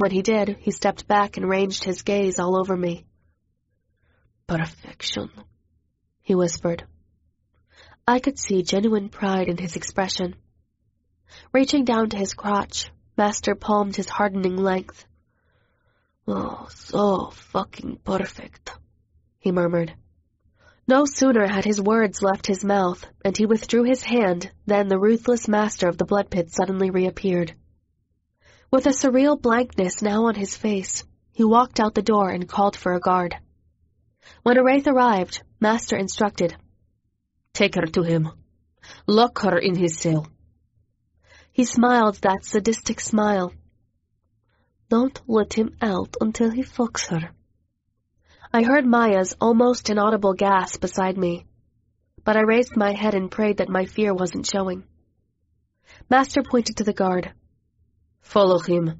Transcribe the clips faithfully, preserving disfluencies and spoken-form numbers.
When he did, he stepped back and ranged his gaze all over me. "Perfection," he whispered. I could see genuine pride in his expression. Reaching down to his crotch, Master palmed his hardening length. "Oh, so fucking perfect," he murmured. No sooner had his words left his mouth, and he withdrew his hand, than the ruthless master of the blood pit suddenly reappeared. With a surreal blankness now on his face, he walked out the door and called for a guard. When a wraith arrived, Master instructed, "Take her to him. Lock her in his cell." He smiled that sadistic smile. "Don't let him out until he fucks her." I heard Maya's almost inaudible gasp beside me, but I raised my head and prayed that my fear wasn't showing. Master pointed to the guard. "Follow him."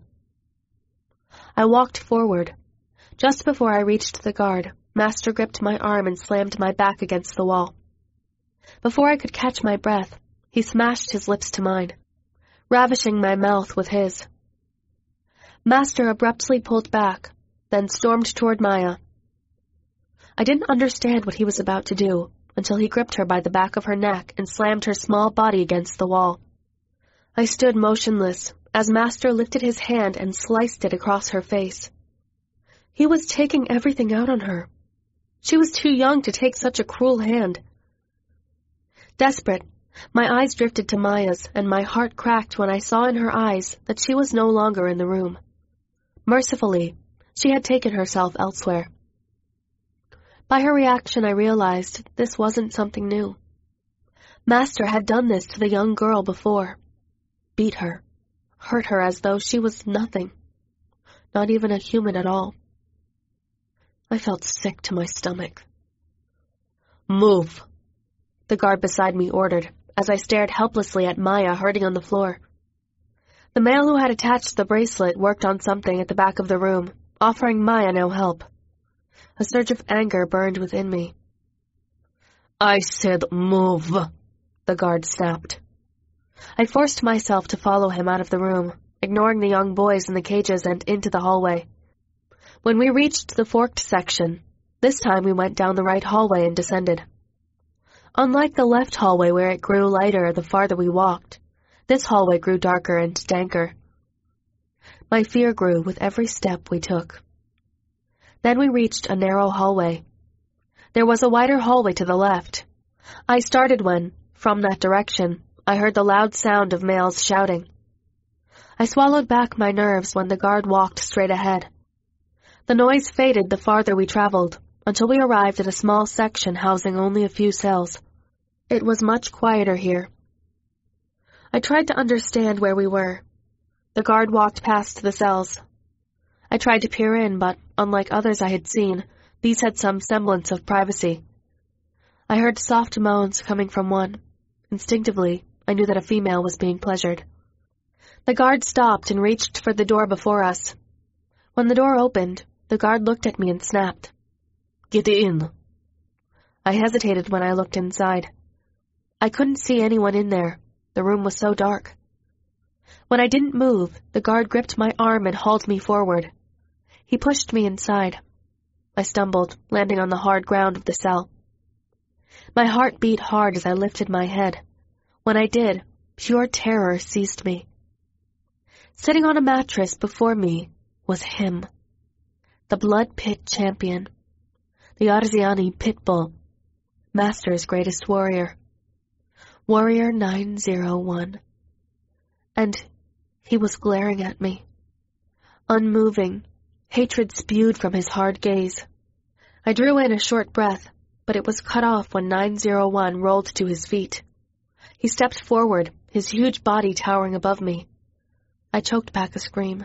I walked forward. Just before I reached the guard, Master gripped my arm and slammed my back against the wall. Before I could catch my breath, he smashed his lips to mine, ravishing my mouth with his. Master abruptly pulled back, then stormed toward Maya. I didn't understand what he was about to do until he gripped her by the back of her neck and slammed her small body against the wall. I stood motionless as Master lifted his hand and sliced it across her face. He was taking everything out on her. She was too young to take such a cruel hand. Desperate, my eyes drifted to Maya's, and my heart cracked when I saw in her eyes that she was no longer in the room. Mercifully, she had taken herself elsewhere. By her reaction, I realized this wasn't something new. Master had done this to the young girl before. Beat her, hurt her as though she was nothing, not even a human at all. I felt sick to my stomach. "Move," the guard beside me ordered, as I stared helplessly at Maya hurting on the floor. The male who had attached the bracelet worked on something at the back of the room, offering Maya no help. A surge of anger burned within me. "I said move," the guard snapped. I forced myself to follow him out of the room, ignoring the young boys in the cages and into the hallway. When we reached the forked section, this time we went down the right hallway and descended. Unlike the left hallway where it grew lighter the farther we walked, this hallway grew darker and danker. My fear grew with every step we took. Then we reached a narrow hallway. There was a wider hallway to the left. I started when, from that direction, I heard the loud sound of males shouting. I swallowed back my nerves when the guard walked straight ahead. The noise faded the farther we traveled, until we arrived at a small section housing only a few cells. It was much quieter here. I tried to understand where we were. The guard walked past the cells. I tried to peer in, but, unlike others I had seen, these had some semblance of privacy. I heard soft moans coming from one. Instinctively, I knew that a female was being pleasured. The guard stopped and reached for the door before us. When the door opened, the guard looked at me and snapped. "Get in." I hesitated when I looked inside. I couldn't see anyone in there. The room was so dark. When I didn't move, the guard gripped my arm and hauled me forward. He pushed me inside. I stumbled, landing on the hard ground of the cell. My heart beat hard as I lifted my head. When I did, pure terror seized me. Sitting on a mattress before me was him, the blood pit champion, the Arziani pit bull, Master's greatest warrior, Warrior nine zero one. And he was glaring at me. Unmoving, hatred spewed from his hard gaze. I drew in a short breath, but it was cut off when nine zero one rolled to his feet. He stepped forward, his huge body towering above me. I choked back a scream.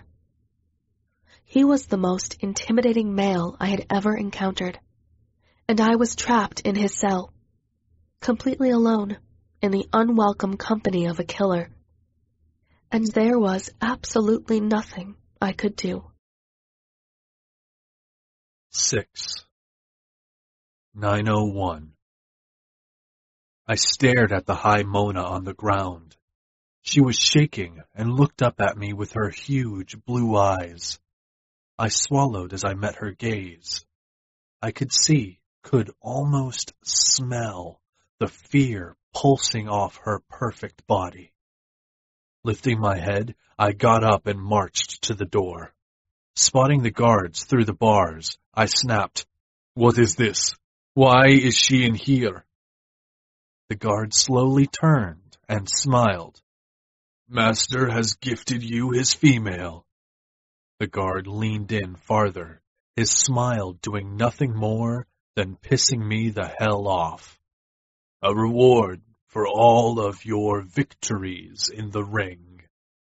He was the most intimidating male I had ever encountered, and I was trapped in his cell, completely alone, in the unwelcome company of a killer. And there was absolutely nothing I could do. Six. nine oh one. I stared at the high Mona on the ground. She was shaking and looked up at me with her huge blue eyes. I swallowed as I met her gaze. I could see, could almost smell, the fear pulsing off her perfect body. Lifting my head, I got up and marched to the door. Spotting the guards through the bars, I snapped, "What is this? Why is she in here?" The guard slowly turned and smiled. "Master has gifted you his female." The guard leaned in farther, his smile doing nothing more than pissing me the hell off. "A reward for all of your victories in the ring."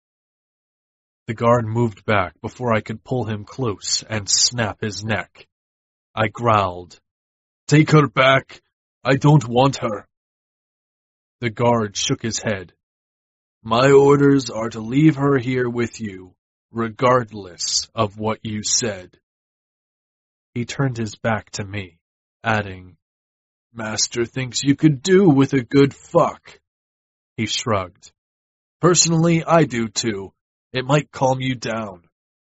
The guard moved back before I could pull him close and snap his neck. I growled, "Take her back. I don't want her." The guard shook his head. "My orders are to leave her here with you, regardless of what you said." He turned his back to me, adding, "Master thinks you could do with a good fuck." He shrugged. "Personally, I do too. It might calm you down."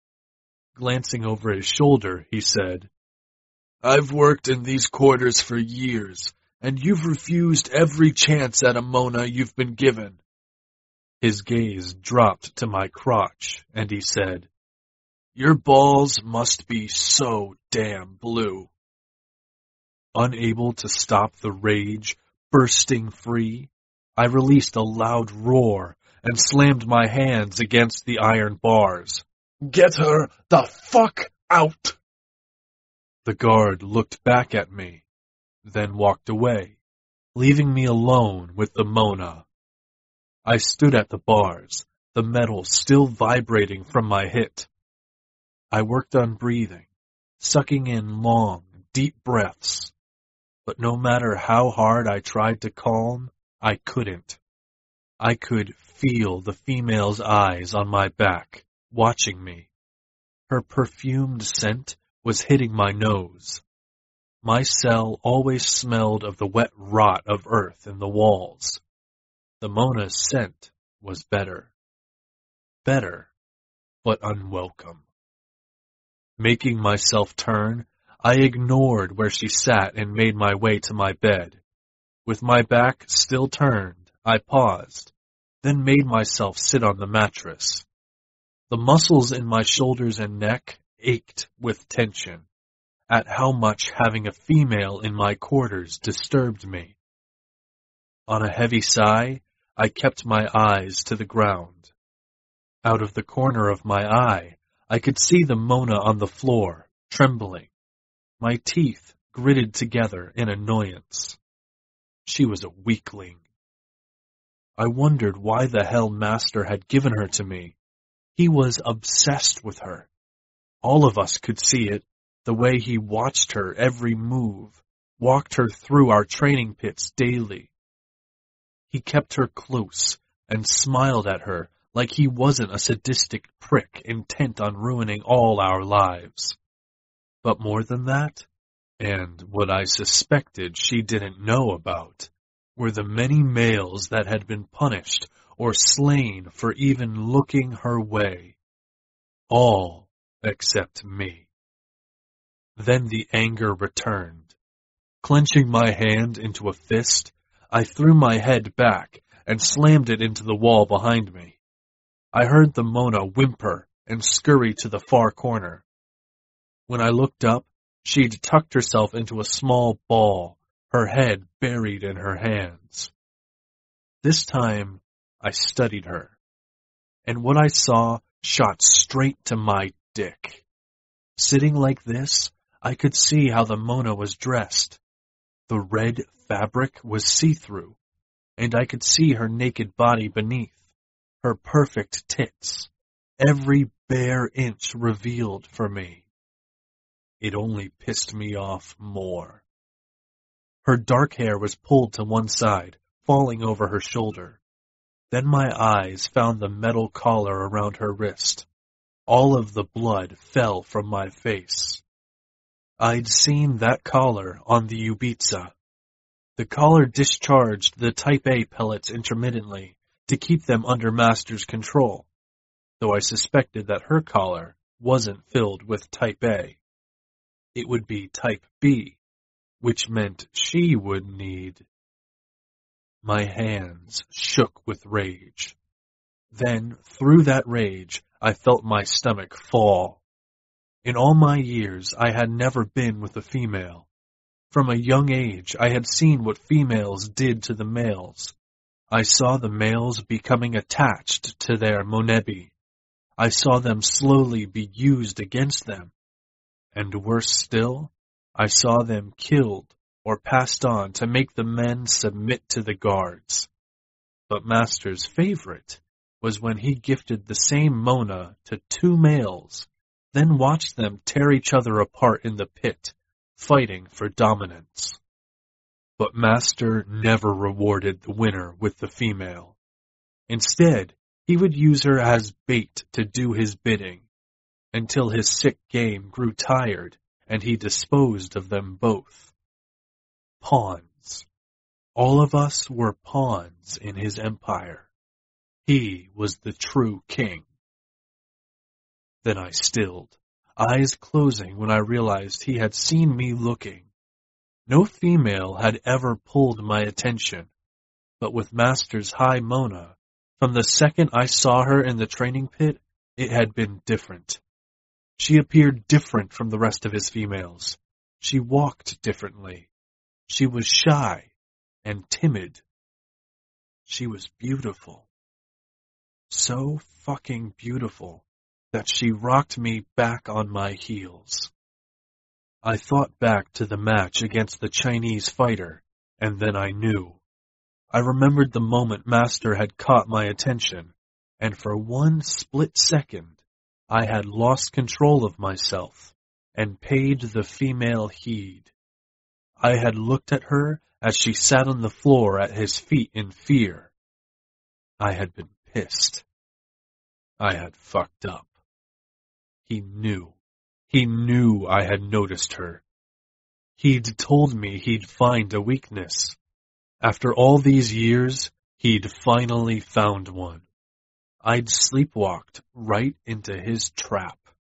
Glancing over his shoulder, he said, "I've worked in these quarters for years, and you've refused every chance at a Mona you've been given." His gaze dropped to my crotch, and he said, "Your balls must be so damn blue." Unable to stop the rage bursting free, I released a loud roar and slammed my hands against the iron bars. "Get her the fuck out!" The guard looked back at me, then walked away, leaving me alone with the Mona. I stood at the bars, the metal still vibrating from my hit. I worked on breathing, sucking in long, deep breaths. But no matter how hard I tried to calm, I couldn't. I could feel the female's eyes on my back, watching me. Her perfumed scent was hitting my nose. My cell always smelled of the wet rot of earth in the walls. The Mona's scent was better. Better, but unwelcome. Making myself turn, I ignored where she sat and made my way to my bed. With my back still turned, I paused, then made myself sit on the mattress. The muscles in my shoulders and neck ached with tension at how much having a female in my quarters disturbed me. On a heavy sigh, I kept my eyes to the ground. Out of the corner of my eye, I could see the Mona on the floor, trembling. My teeth gritted together in annoyance. She was a weakling. I wondered why the hell Master had given her to me. He was obsessed with her. All of us could see it, the way he watched her every move, walked her through our training pits daily. He kept her close and smiled at her like he wasn't a sadistic prick intent on ruining all our lives. But more than that, and what I suspected she didn't know about, were the many males that had been punished or slain for even looking her way. All except me. Then the anger returned. Clenching my hand into a fist, I threw my head back and slammed it into the wall behind me. I heard the Mona whimper and scurry to the far corner. When I looked up, she'd tucked herself into a small ball, her head buried in her hands. This time, I studied her, and what I saw shot straight to my dick. Sitting like this, I could see how the Mona was dressed. The red fabric was see-through, and I could see her naked body beneath, her perfect tits, every bare inch revealed for me. It only pissed me off more. Her dark hair was pulled to one side, falling over her shoulder. Then my eyes found the metal collar around her wrist. All of the blood fell from my face. I'd seen that collar on the Ubitsa. The collar discharged the Type A pellets intermittently to keep them under Master's control, though I suspected that her collar wasn't filled with type A. It would be type B, which meant she would need. My hands shook with rage. Then, through that rage, I felt my stomach fall. In all my years, I had never been with a female. From a young age, I had seen what females did to the males. I saw the males becoming attached to their monebi. I saw them slowly be used against them. And worse still, I saw them killed or passed on to make the men submit to the guards. But Master's favorite was when he gifted the same Mona to two males, then watched them tear each other apart in the pit, fighting for dominance. But Master never rewarded the winner with the female. Instead, he would use her as bait to do his bidding, until his sick game grew tired and he disposed of them both. Pawns. All of us were pawns in his empire. He was the true king. Then I stilled, eyes closing when I realized he had seen me looking. No female had ever pulled my attention, but with Master's high Mona, from the second I saw her in the training pit, it had been different. She appeared different from the rest of his females. She walked differently. She was shy and timid. She was beautiful. So fucking beautiful that she rocked me back on my heels. I thought back to the match against the Chinese fighter, and then I knew. I remembered the moment Master had caught my attention, and for one split second, I had lost control of myself and paid the female heed. I had looked at her as she sat on the floor at his feet in fear. I had been pissed. I had fucked up. He knew. He knew I had noticed her. He'd told me he'd find a weakness. After all these years, he'd finally found one. I'd sleepwalked right into his trap.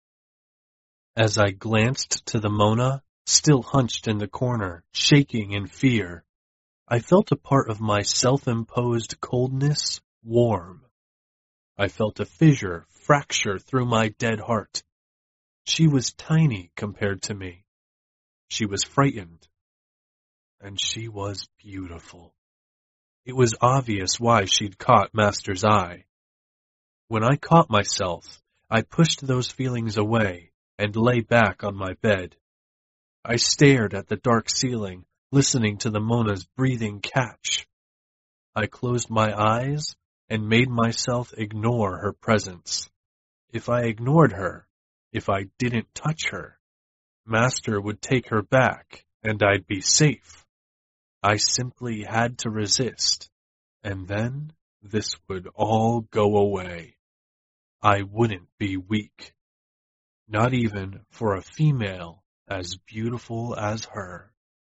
As I glanced to the Mona, still hunched in the corner, shaking in fear, I felt a part of my self-imposed coldness warm. I felt a fissure fracture through my dead heart. She was tiny compared to me. She was frightened. And she was beautiful. It was obvious why she'd caught Master's eye. When I caught myself, I pushed those feelings away and lay back on my bed. I stared at the dark ceiling, listening to the Mona's breathing catch. I closed my eyes and made myself ignore her presence. If I ignored her, if I didn't touch her, Master would take her back and I'd be safe. I simply had to resist, and then this would all go away. I wouldn't be weak. Not even for a female as beautiful as her.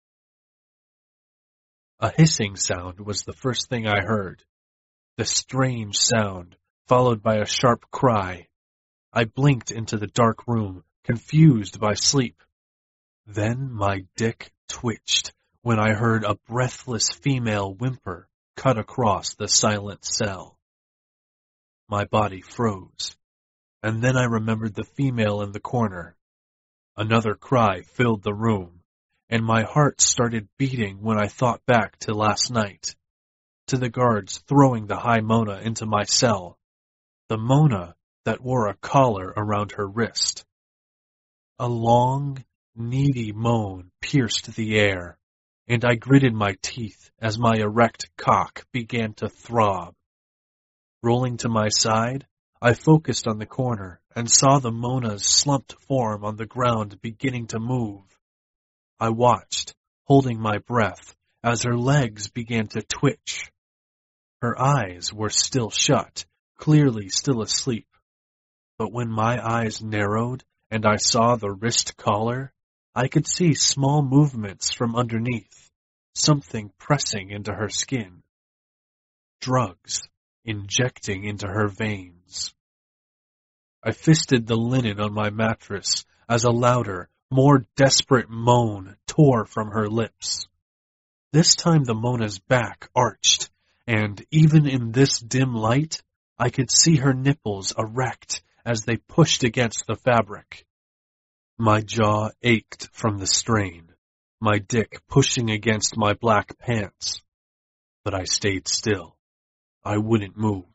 A hissing sound was the first thing I heard. The strange sound, followed by a sharp cry. I blinked into the dark room, confused by sleep. Then my dick twitched when I heard a breathless female whimper cut across the silent cell. My body froze, and then I remembered the female in the corner. Another cry filled the room, and my heart started beating when I thought back to last night, to the guards throwing the high Mona into my cell, the Mona that wore a collar around her wrist. A long, needy moan pierced the air, and I gritted my teeth as my erect cock began to throb. Rolling to my side, I focused on the corner and saw the Mona's slumped form on the ground beginning to move. I watched, holding my breath, as her legs began to twitch. Her eyes were still shut, clearly still asleep. But when my eyes narrowed and I saw the wrist collar, I could see small movements from underneath, something pressing into her skin. Drugs injecting into her veins. I fisted the linen on my mattress as a louder, more desperate moan tore from her lips. This time the Mona's back arched, and even in this dim light, I could see her nipples erect as they pushed against the fabric. My jaw ached from the strain, my dick pushing against my black pants. But I stayed still. I wouldn't move.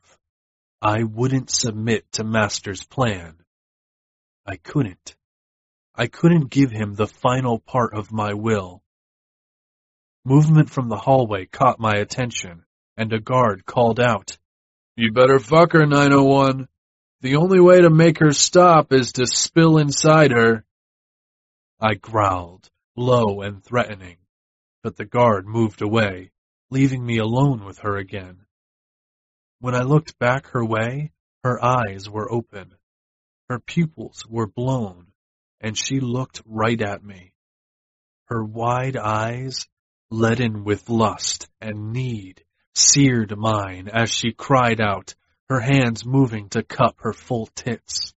I wouldn't submit to Master's plan. I couldn't. I couldn't give him the final part of my will. Movement from the hallway caught my attention, and a guard called out, "You better fuck her, nine oh one. The only way to make her stop is to spill inside her." I growled, low and threatening, but the guard moved away, leaving me alone with her again. When I looked back her way, her eyes were open. Her pupils were blown, and she looked right at me. Her wide eyes, leaden with lust and need, seared mine as she cried out, her hands moving to cup her full tits.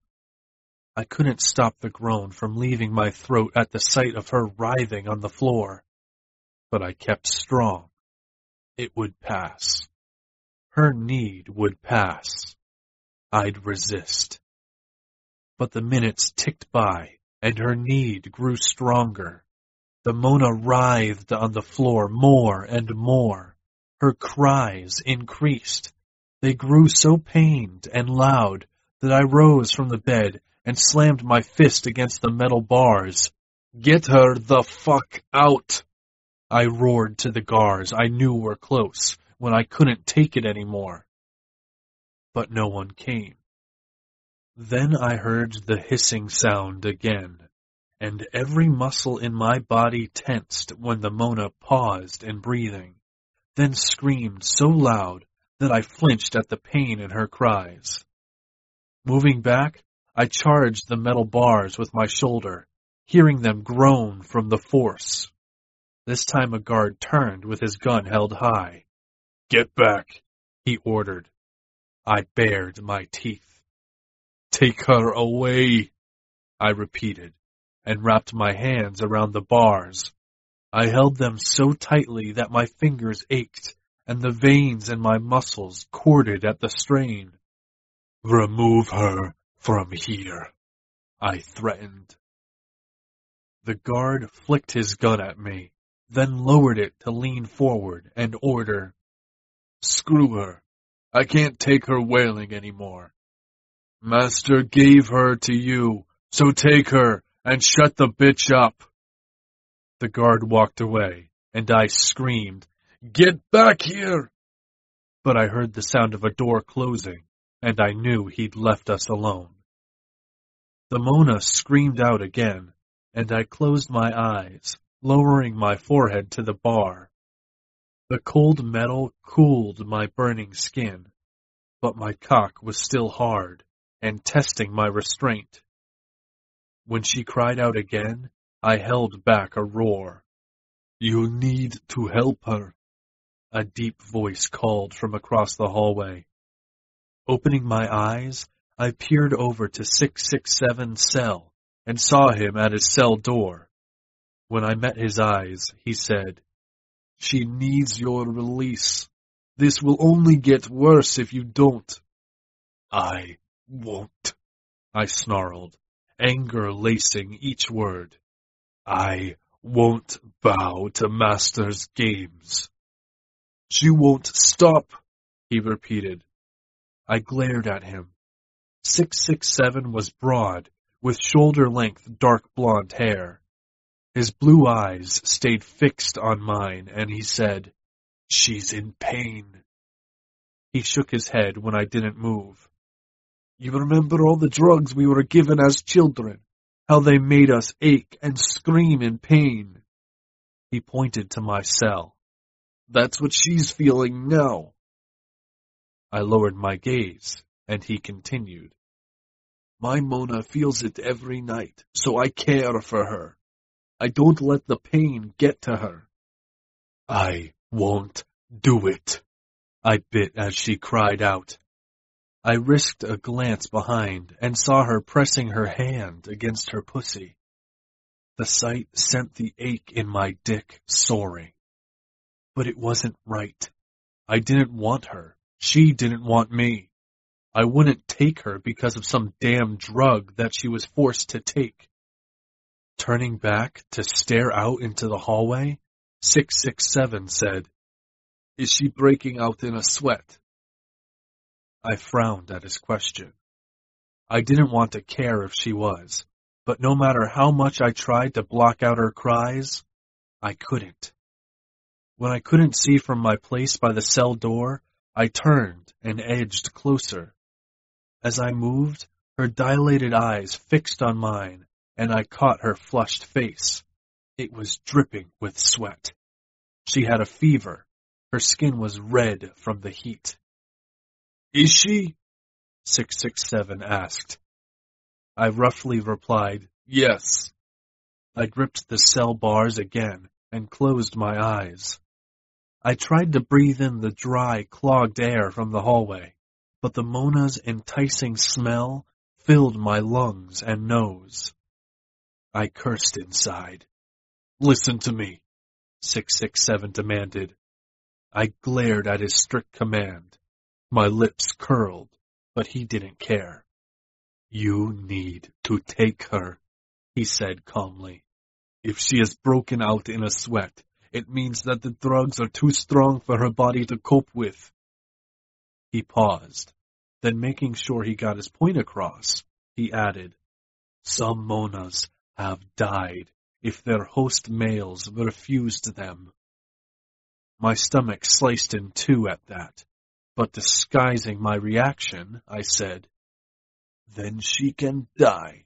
I couldn't stop the groan from leaving my throat at the sight of her writhing on the floor, but I kept strong. It would pass. Her need would pass. I'd resist. But the minutes ticked by, and her need grew stronger. The Mona writhed on the floor more and more. Her cries increased. They grew so pained and loud that I rose from the bed and slammed my fist against the metal bars. "Get her the fuck out!" I roared to the guards I knew were close when I couldn't take it anymore. But no one came. Then I heard the hissing sound again, and every muscle in my body tensed when the Mona paused in breathing, then screamed so loud that I flinched at the pain in her cries. Moving back, I charged the metal bars with my shoulder, hearing them groan from the force. This time a guard turned with his gun held high. "Get back," he ordered. I bared my teeth. "Take her away," I repeated, and wrapped my hands around the bars. I held them so tightly that my fingers ached, and the veins in my muscles corded at the strain. "Remove her from here," I threatened. The guard flicked his gun at me, then lowered it to lean forward and order, "Screw her. I can't take her wailing anymore. Master gave her to you, so take her and shut the bitch up." The guard walked away, and I screamed, "Get back here!" But I heard the sound of a door closing, and I knew he'd left us alone. The Mona screamed out again, and I closed my eyes, lowering my forehead to the bar. The cold metal cooled my burning skin, but my cock was still hard and testing my restraint. When she cried out again, I held back a roar. "You need to help her," a deep voice called from across the hallway. Opening my eyes, I peered over to six six seven's cell and saw him at his cell door. When I met his eyes, he said, "She needs your release. This will only get worse if you don't." "I won't," I snarled, anger lacing each word. "I won't bow to Master's games." "She won't stop," he repeated. I glared at him. six six seven was broad, with shoulder-length dark blonde hair. His blue eyes stayed fixed on mine, and he said, "She's in pain." He shook his head when I didn't move. "You remember all the drugs we were given as children, how they made us ache and scream in pain?" He pointed to my cell. "That's what she's feeling now." I lowered my gaze, and he continued, "My Mona feels it every night, so I care for her. I don't let the pain get to her." "I won't do it," I bit as she cried out. I risked a glance behind and saw her pressing her hand against her pussy. The sight sent the ache in my dick soaring. But it wasn't right. I didn't want her. She didn't want me. I wouldn't take her because of some damn drug that she was forced to take. Turning back to stare out into the hallway, six six seven said, "Is she breaking out in a sweat?" I frowned at his question. I didn't want to care if she was, but no matter how much I tried to block out her cries, I couldn't. When I couldn't see from my place by the cell door, I turned and edged closer. As I moved, her dilated eyes fixed on mine, and I caught her flushed face. It was dripping with sweat. She had a fever. Her skin was red from the heat. "Is she?" six six seven asked. I roughly replied, "Yes." I gripped the cell bars again and closed my eyes. I tried to breathe in the dry, clogged air from the hallway, but the Mona's enticing smell filled my lungs and nose. I cursed inside. "Listen to me," six six seven demanded. I glared at his strict command. My lips curled, but he didn't care. "You need to take her," he said calmly. "If she has broken out in a sweat, it means that the drugs are too strong for her body to cope with." He paused. Then, making sure he got his point across, he added, "Some Monas have died if their host males refused them." My stomach sliced in two at that, but disguising my reaction, I said, "Then she can die."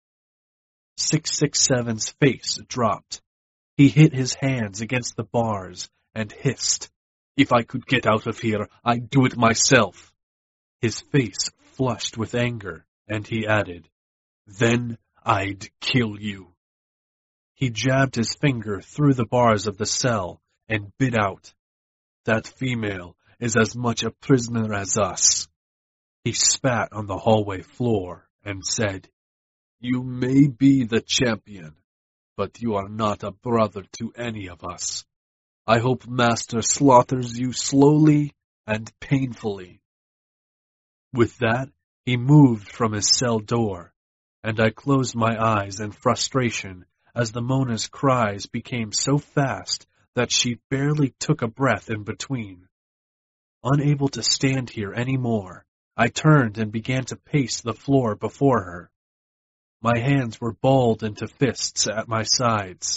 six six seven's face dropped. He hit his hands against the bars and hissed, "If I could get out of here, I'd do it myself." His face flushed with anger, and he added, "Then I'd kill you." He jabbed his finger through the bars of the cell and bit out, "That female is as much a prisoner as us." He spat on the hallway floor and said, "You may be the champion, but you are not a brother to any of us. I hope Master slaughters you slowly and painfully." With that, he moved from his cell door, and I closed my eyes in frustration as the Mona's cries became so fast that she barely took a breath in between. Unable to stand here any more, I turned and began to pace the floor before her. My hands were balled into fists at my sides.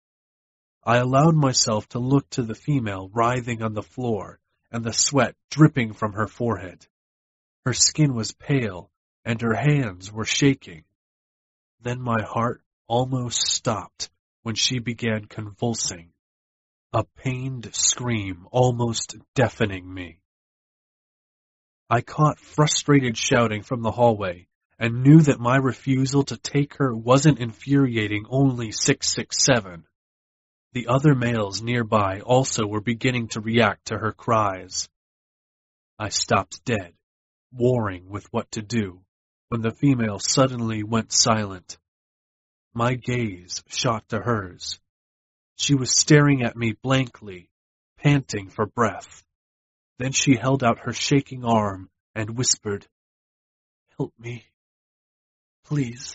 I allowed myself to look to the female writhing on the floor and the sweat dripping from her forehead. Her skin was pale and her hands were shaking. Then my heart almost stopped when she began convulsing, a pained scream almost deafening me. I caught frustrated shouting from the hallway and knew that my refusal to take her wasn't infuriating only six six seven. The other males nearby also were beginning to react to her cries. I stopped dead, warring with what to do, when the female suddenly went silent. My gaze shot to hers. She was staring at me blankly, panting for breath. Then she held out her shaking arm and whispered, "Help me. Please."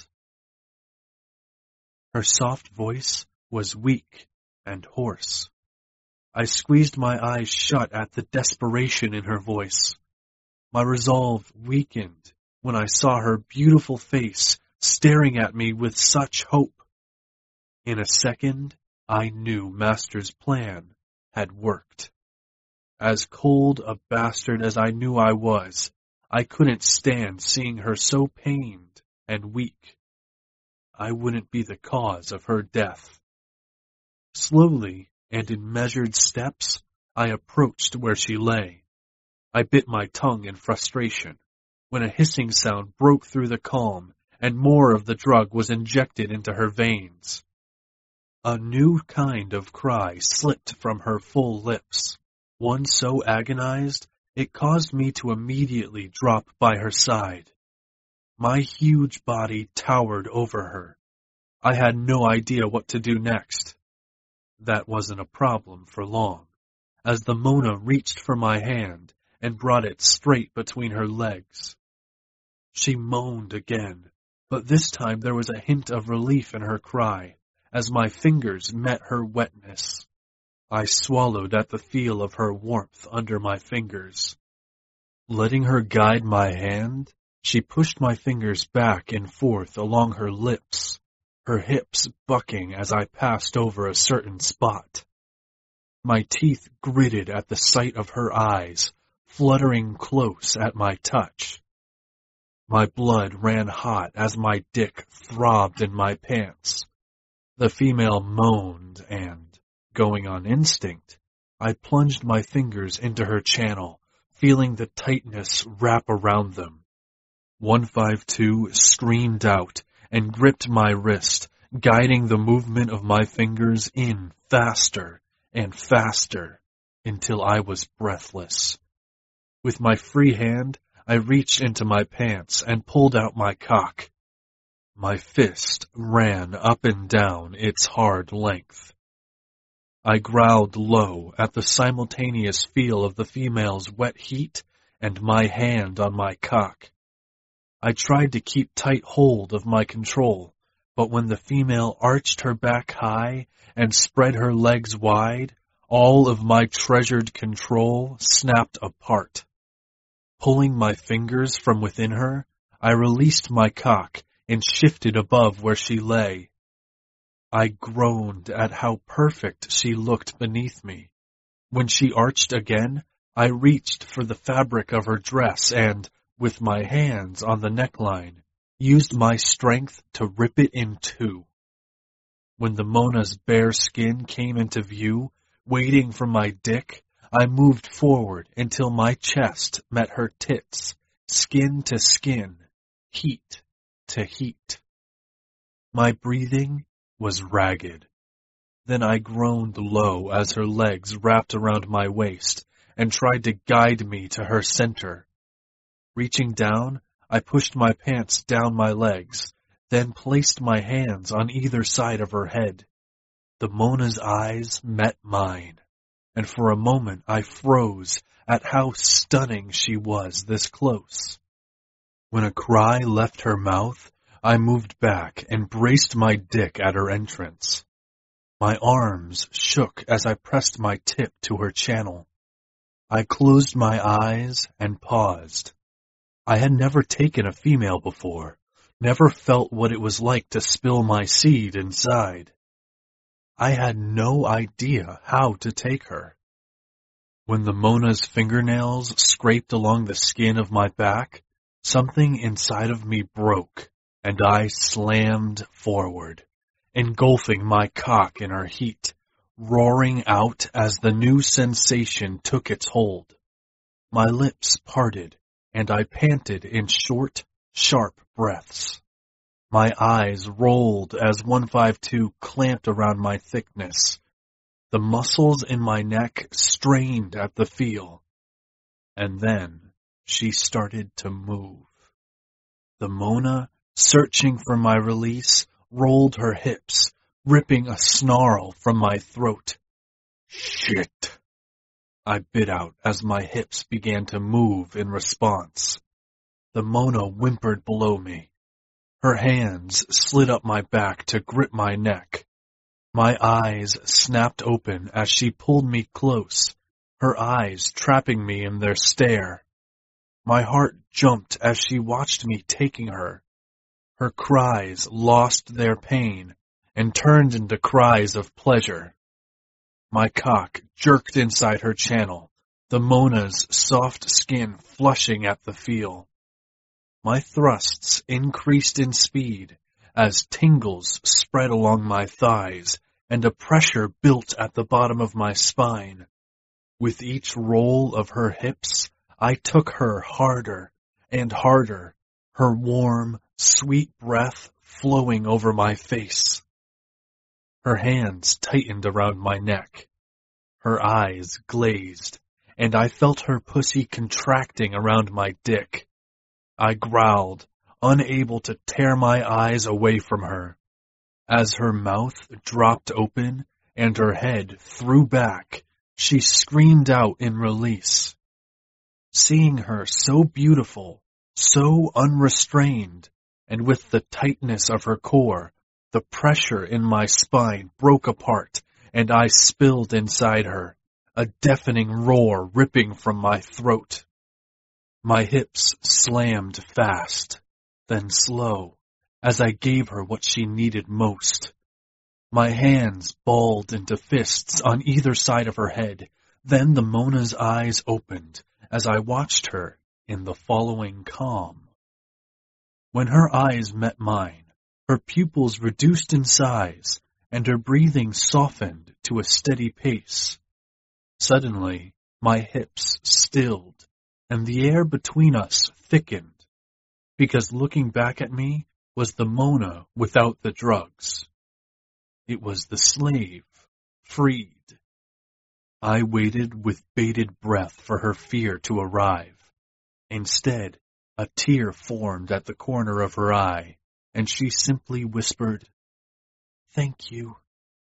Her soft voice was weak and hoarse. I squeezed my eyes shut at the desperation in her voice. My resolve weakened when I saw her beautiful face staring at me with such hope. In a second, I knew Master's plan had worked. As cold a bastard as I knew I was, I couldn't stand seeing her so pained and weak. I wouldn't be the cause of her death. Slowly and in measured steps, I approached where she lay. I bit my tongue in frustration when a hissing sound broke through the calm and more of the drug was injected into her veins. A new kind of cry slipped from her full lips, one so agonized It caused me to immediately drop by her side. My huge body towered over her. I had no idea what to do next. That wasn't a problem for long, as the Mona reached for my hand and brought it straight between her legs. She moaned again, but this time there was a hint of relief in her cry, as my fingers met her wetness. I swallowed at the feel of her warmth under my fingers. Letting her guide my hand, she pushed my fingers back and forth along her lips, her hips bucking as I passed over a certain spot. My teeth gritted at the sight of her eyes, fluttering close at my touch. My blood ran hot as my dick throbbed in my pants. The female moaned and, going on instinct, I plunged my fingers into her channel, feeling the tightness wrap around them. one five two screamed out and gripped my wrist, guiding the movement of my fingers in faster and faster until I was breathless. With my free hand, I reached into my pants and pulled out my cock. My fist ran up and down its hard length. I growled low at the simultaneous feel of the female's wet heat and my hand on my cock. I tried to keep tight hold of my control, but when the female arched her back high and spread her legs wide, all of my treasured control snapped apart. Pulling my fingers from within her, I released my cock and shifted above where she lay. I groaned at how perfect she looked beneath me. When she arched again, I reached for the fabric of her dress and, with my hands on the neckline, used my strength to rip it in two. When the Mona's bare skin came into view, waiting for my dick, I moved forward until my chest met her tits, skin to skin, heat to heat. My breathing was ragged. Then I groaned low as her legs wrapped around my waist and tried to guide me to her center. Reaching down, I pushed my pants down my legs, then placed my hands on either side of her head. The Mona's eyes met mine, and for a moment I froze at how stunning she was this close. When a cry left her mouth, I moved back and braced my dick at her entrance. My arms shook as I pressed my tip to her channel. I closed my eyes and paused. I had never taken a female before, never felt what it was like to spill my seed inside. I had no idea how to take her. When the Mona's fingernails scraped along the skin of my back, something inside of me broke, and I slammed forward, engulfing my cock in her heat, roaring out as the new sensation took its hold. My lips parted, and I panted in short, sharp breaths. My eyes rolled as one five two clamped around my thickness. The muscles in my neck strained at the feel. And then she started to move. The Mona, searching for my release, rolled her hips, ripping a snarl from my throat. Shit! I bit out as my hips began to move in response. The Mona whimpered below me. Her hands slid up my back to grip my neck. My eyes snapped open as she pulled me close, her eyes trapping me in their stare. My heart jumped as she watched me taking her. Her cries lost their pain and turned into cries of pleasure. My cock jerked inside her channel, the Mona's soft skin flushing at the feel. My thrusts increased in speed as tingles spread along my thighs and a pressure built at the bottom of my spine. With each roll of her hips, I took her harder and harder, her warm, sweet breath flowing over my face. Her hands tightened around my neck. Her eyes glazed, and I felt her pussy contracting around my dick. I growled, unable to tear my eyes away from her. As her mouth dropped open and her head threw back, she screamed out in release. Seeing her so beautiful, so unrestrained, and with the tightness of her core, the pressure in my spine broke apart, and I spilled inside her, a deafening roar ripping from my throat. My hips slammed fast, then slow, as I gave her what she needed most. My hands balled into fists on either side of her head. Then the Mona's eyes opened as I watched her in the following calm. When her eyes met mine, her pupils reduced in size, and her breathing softened to a steady pace. Suddenly, my hips stilled, and the air between us thickened, because looking back at me was the Mona without the drugs. It was the slave, freed. I waited with bated breath for her fear to arrive. Instead, a tear formed at the corner of her eye, and she simply whispered, "Thank you."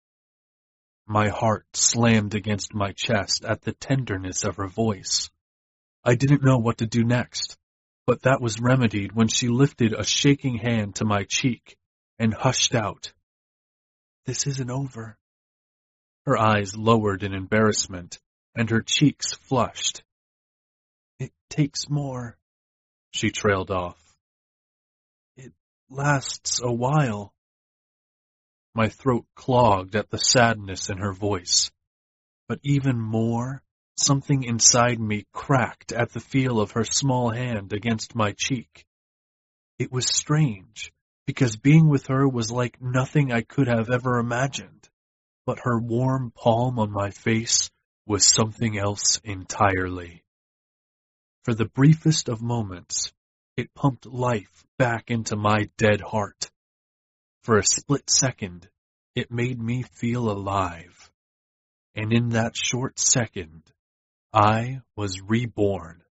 My heart slammed against my chest at the tenderness of her voice. I didn't know what to do next, but that was remedied when she lifted a shaking hand to my cheek and hushed out, "This isn't over." Her eyes lowered in embarrassment, and her cheeks flushed. "It takes more," she trailed off. "It lasts a while." My throat clogged at the sadness in her voice, but even more, something inside me cracked at the feel of her small hand against my cheek. It was strange, because being with her was like nothing I could have ever imagined, but her warm palm on my face was something else entirely. For the briefest of moments, it pumped life back into my dead heart. For a split second, it made me feel alive. And in that short second, I was reborn.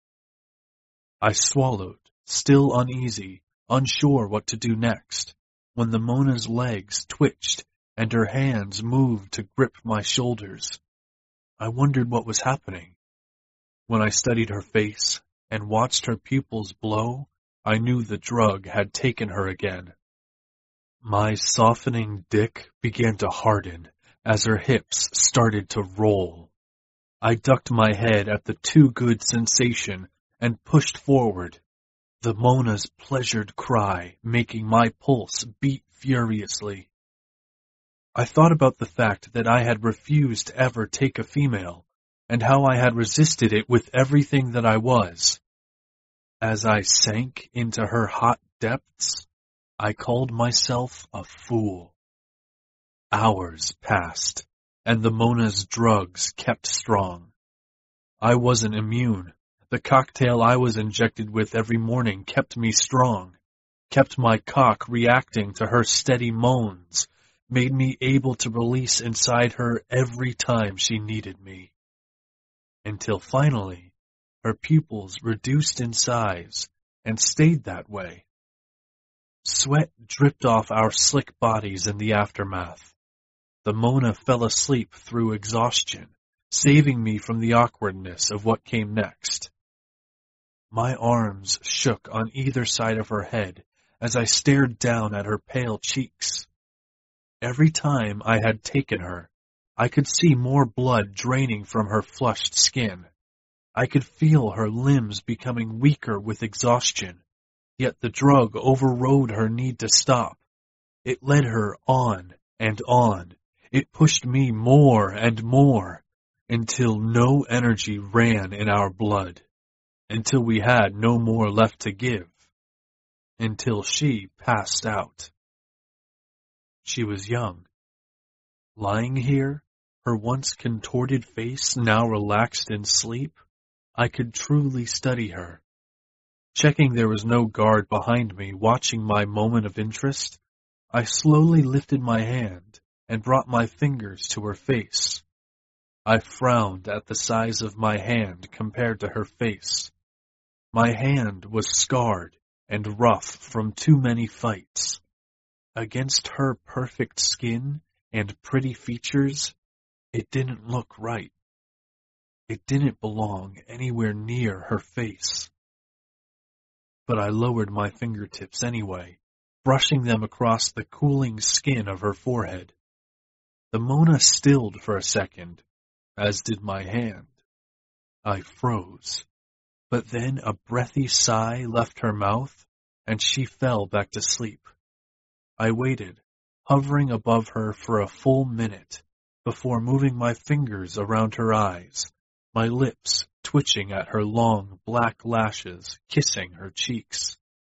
I swallowed, still uneasy, unsure what to do next, when the Mona's legs twitched and her hands moved to grip my shoulders. I wondered what was happening. When I studied her face and watched her pupils blow, I knew the drug had taken her again. My softening dick began to harden as her hips started to roll. I ducked my head at the too-good sensation and pushed forward, the Mona's pleasured cry making my pulse beat furiously. I thought about the fact that I had refused to ever take a female, and how I had resisted it with everything that I was. As I sank into her hot depths, I called myself a fool. Hours passed, and the Mona's drugs kept strong. I wasn't immune. The cocktail I was injected with every morning kept me strong, kept my cock reacting to her steady moans, made me able to release inside her every time she needed me. Until finally, her pupils reduced in size and stayed that way. Sweat dripped off our slick bodies in the aftermath. The Mona fell asleep through exhaustion, saving me from the awkwardness of what came next. My arms shook on either side of her head as I stared down at her pale cheeks. Every time I had taken her, I could see more blood draining from her flushed skin. I could feel her limbs becoming weaker with exhaustion, yet the drug overrode her need to stop. It led her on and on. It pushed me more and more, until no energy ran in our blood, until we had no more left to give, until she passed out. She was young. Lying here, her once contorted face now relaxed in sleep, I could truly study her. Checking there was no guard behind me watching my moment of interest, I slowly lifted my hand and brought my fingers to her face. I frowned at the size of my hand compared to her face. My hand was scarred and rough from too many fights. Against her perfect skin and pretty features, it didn't look right. It didn't belong anywhere near her face. But I lowered my fingertips anyway, brushing them across the cooling skin of her forehead. The Mona stilled for a second, as did my hand. I froze, but then a breathy sigh left her mouth, and she fell back to sleep. I waited, hovering above her for a full minute, before moving my fingers around her eyes, my lips twitching at her long black lashes, kissing her cheeks.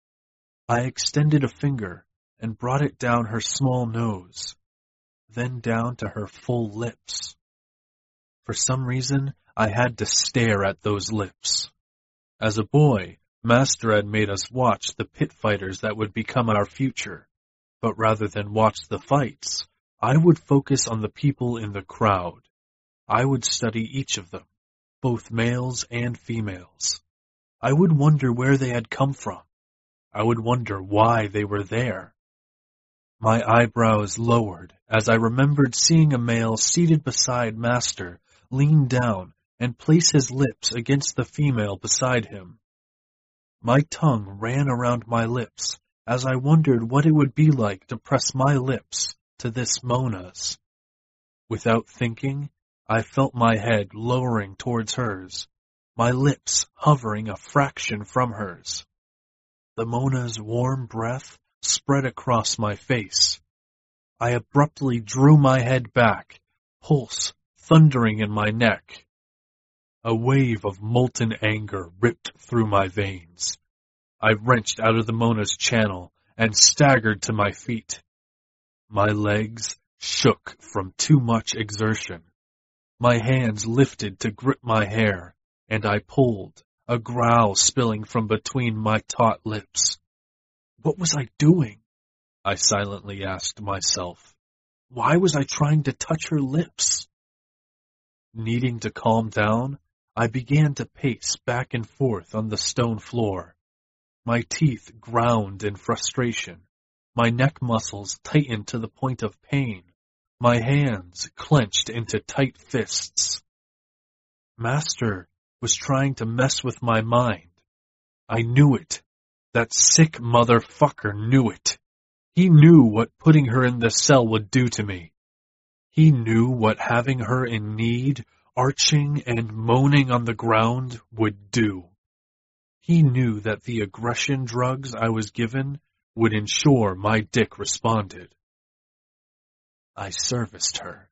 I extended a finger and brought it down her small nose, then down to her full lips. For some reason, I had to stare at those lips. As a boy, Master had made us watch the pit fighters that would become our future, but rather than watch the fights, I would focus on the people in the crowd. I would study each of them, both males and females. I would wonder where they had come from. I would wonder why they were there. My eyebrows lowered as I remembered seeing a male seated beside Master lean down and place his lips against the female beside him. My tongue ran around my lips as I wondered what it would be like to press my lips to this Mona's. Without thinking, I felt my head lowering towards hers, my lips hovering a fraction from hers. The Mona's warm breath spread across my face. I abruptly drew my head back, pulse thundering in my neck. A wave of molten anger ripped through my veins. I wrenched out of the Mona's channel and staggered to my feet. My legs shook from too much exertion. My hands lifted to grip my hair, and I pulled, a growl spilling from between my taut lips. What was I doing? I silently asked myself. Why was I trying to touch her lips? Needing to calm down, I began to pace back and forth on the stone floor. My teeth ground in frustration. My neck muscles tightened to the point of pain. My hands clenched into tight fists. Master was trying to mess with my mind. I knew it. That sick motherfucker knew it. He knew what putting her in the cell would do to me. He knew what having her in need, arching and moaning on the ground, would do. He knew that the aggression drugs I was given would ensure my dick responded. I serviced her.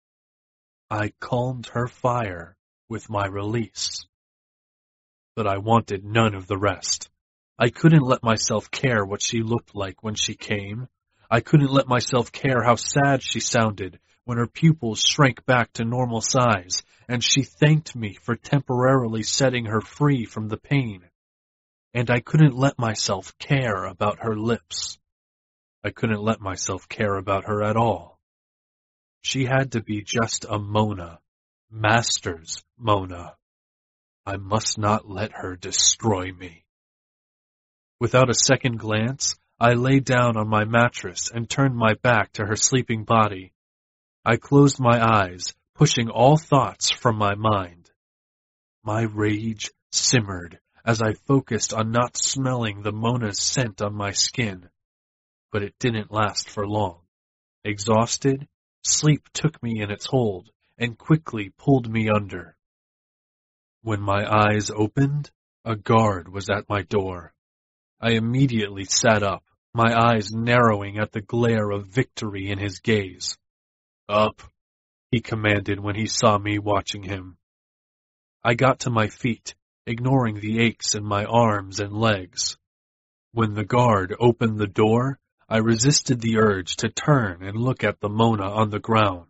I calmed her fire with my release. But I wanted none of the rest. I couldn't let myself care what she looked like when she came. I couldn't let myself care how sad she sounded when her pupils shrank back to normal size, and she thanked me for temporarily setting her free from the pain. And I couldn't let myself care about her lips. I couldn't let myself care about her at all. She had to be just a Mona, Master's Mona. I must not let her destroy me. Without a second glance, I lay down on my mattress and turned my back to her sleeping body. I closed my eyes, pushing all thoughts from my mind. My rage simmered as I focused on not smelling the Mona's scent on my skin. But it didn't last for long. Exhausted, sleep took me in its hold and quickly pulled me under. When my eyes opened, a guard was at my door. I immediately sat up, my eyes narrowing at the glare of victory in his gaze. Up, he commanded when he saw me watching him. I got to my feet, ignoring the aches in my arms and legs. When the guard opened the door, I resisted the urge to turn and look at the Mona on the ground.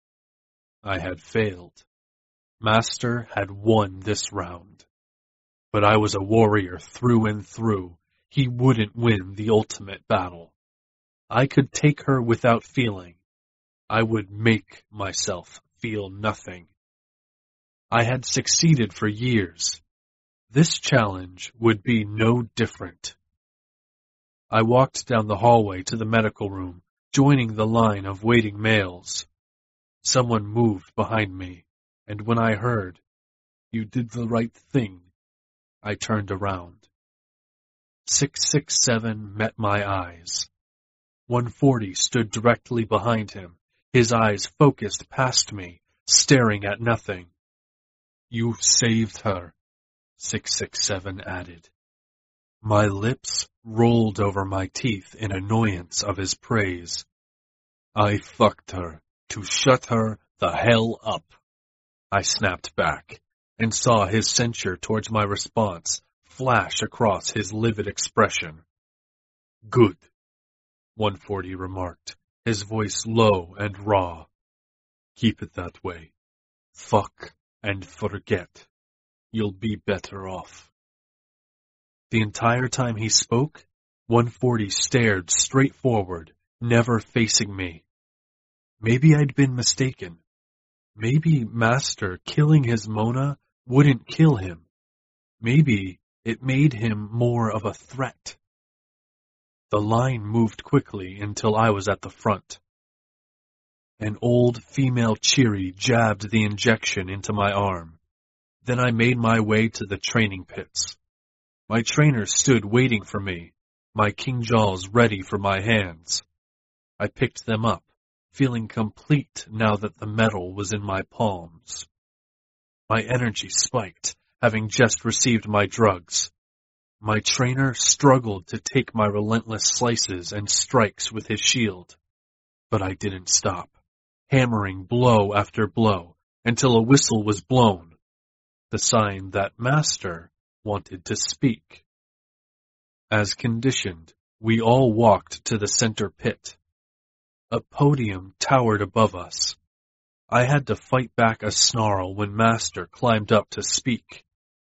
I had failed. Master had won this round. But I was a warrior through and through. He wouldn't win the ultimate battle. I could take her without feeling. I would make myself feel nothing I had succeeded for years. This challenge would be no different. I walked down the hallway to the medical room, joining the line of waiting males. Someone moved behind me, and when I heard, "You did the right thing," I turned around. six six seven met my eyes. one forty stood directly behind him, his eyes focused past me, staring at nothing. "You saved her," six six seven added. My lips rolled over my teeth in annoyance of his praise. "I fucked her to shut her the hell up," I snapped back, and saw his censure towards my response flash across his livid expression. "Good," one forty remarked, his voice low and raw. "Keep it that way. Fuck and forget. You'll be better off." The entire time he spoke, one forty stared straight forward, never facing me. Maybe I'd been mistaken. Maybe Master killing his Mona wouldn't kill him. Maybe it made him more of a threat. The line moved quickly until I was at the front. An old female Cheery jabbed the injection into my arm. Then I made my way to the training pits. My trainer stood waiting for me, my king jaws ready for my hands. I picked them up, feeling complete now that the metal was in my palms. My energy spiked, having just received my drugs. My trainer struggled to take my relentless slices and strikes with his shield. But I didn't stop, hammering blow after blow until a whistle was blown, the sign that Master wanted to speak. As conditioned, we all walked to the center pit. A podium towered above us. I had to fight back a snarl when Master climbed up to speak.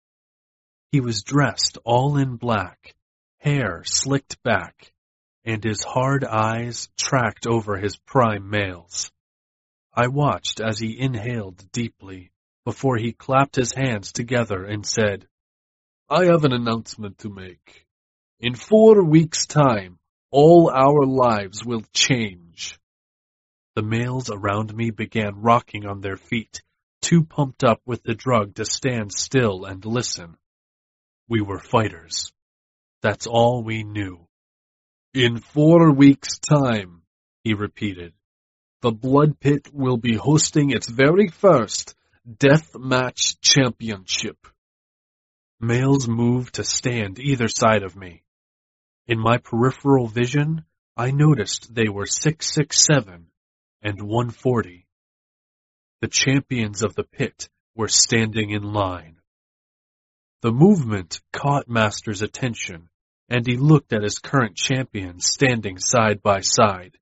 He was dressed all in black, hair slicked back, and his hard eyes tracked over his prime males. I watched as he inhaled deeply before he clapped his hands together and said, "I have an announcement to make. In four weeks' time, all our lives will change." The males around me began rocking on their feet, too pumped up with the drug to stand still and listen. We were fighters. That's all we knew. "In four weeks' time," he repeated, "the Blood Pit will be hosting its very first Death Match Championship." Males moved to stand either side of me. In my peripheral vision, I noticed they were six six seven and one forty. The champions of the pit were standing in line. The movement caught Master's attention, and he looked at his current champions standing side by side.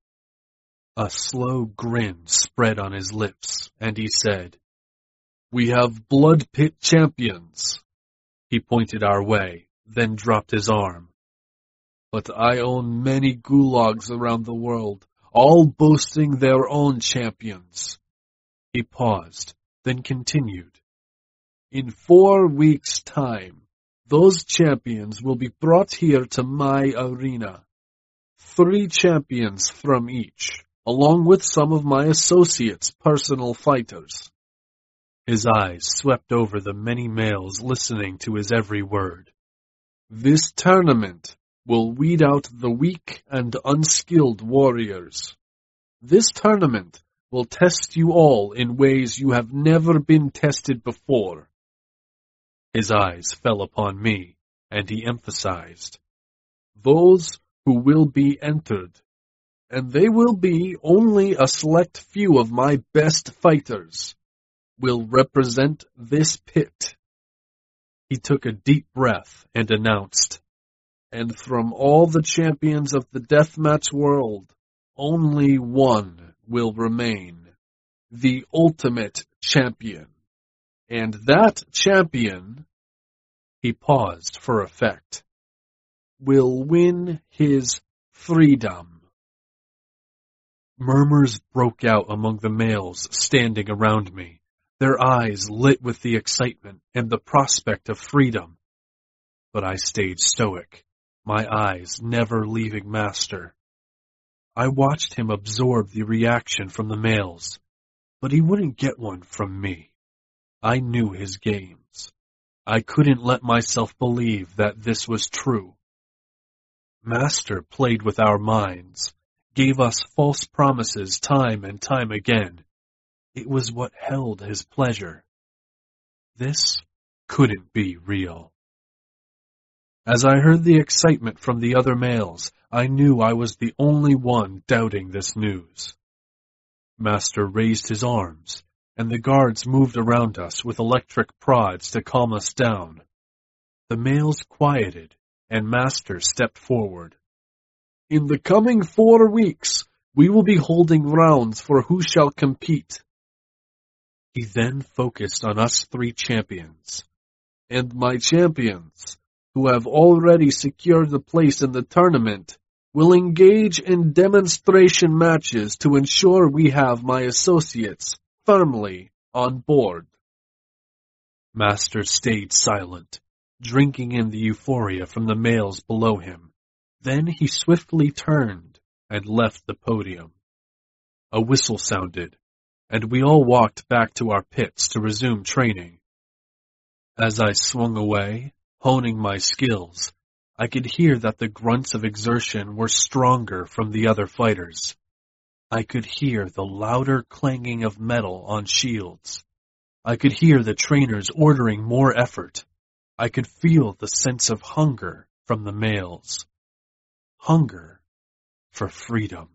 A slow grin spread on his lips, and he said, "We have Blood Pit champions." He pointed our way, then dropped his arm. "But I own many gulags around the world, all boasting their own champions." He paused, then continued. "In four weeks' time, those champions will be brought here to my arena. Three champions from each, along with some of my associates' personal fighters." His eyes swept over the many males listening to his every word. "This tournament will weed out the weak and unskilled warriors. This tournament will test you all in ways you have never been tested before." His eyes fell upon me, and he emphasized, "Those who will be entered, and they will be only a select few of my best fighters, will represent this pit." He took a deep breath and announced, "And from all the champions of the deathmatch world, only one will remain, the ultimate champion. And that champion," he paused for effect, "will win his freedom." Murmurs broke out among the males standing around me. their eyes lit with the excitement and the prospect of freedom. But I stayed stoic, my eyes never leaving Master. I watched him absorb the reaction from the males, but he wouldn't get one from me. I knew his games. I couldn't let myself believe that this was true. Master played with our minds, gave us false promises time and time again. It was what held his pleasure. This couldn't be real. As I heard the excitement from the other males, I knew I was the only one doubting this news. Master raised his arms, and the guards moved around us with electric prods to calm us down. The males quieted, and Master stepped forward. In the coming four weeks, we will be holding rounds for who shall compete. He then focused on us three champions. And my champions, who have already secured a place in the tournament, will engage in demonstration matches to ensure we have my associates firmly on board. Master stayed silent, drinking in the euphoria from the males below him. Then he swiftly turned and left the podium. A whistle sounded, and we all walked back to our pits to resume training. As I swung away, honing my skills, I could hear that the grunts of exertion were stronger from the other fighters. I could hear the louder clanging of metal on shields. I could hear the trainers ordering more effort. I could feel the sense of hunger from the males. Hunger for freedom.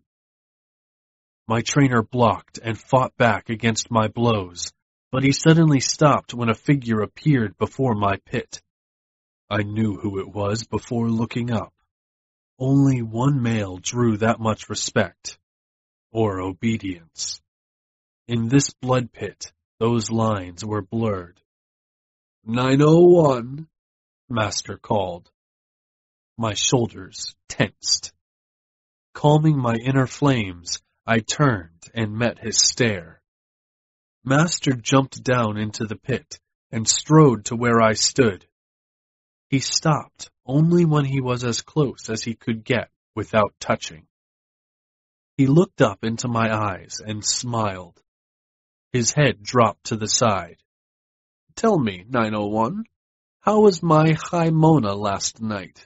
My trainer blocked and fought back against my blows, but he suddenly stopped when a figure appeared before my pit. I knew who it was before looking up. Only one male drew that much respect, or obedience. In this blood pit, those lines were blurred. nine oh one, Master called. My shoulders tensed. Calming my inner flames, I turned and met his stare. Master jumped down into the pit and strode to where I stood. He stopped only when he was as close as he could get without touching. He looked up into my eyes and smiled. His head dropped to the side. Tell me, nine oh one, how was my Haimona last night?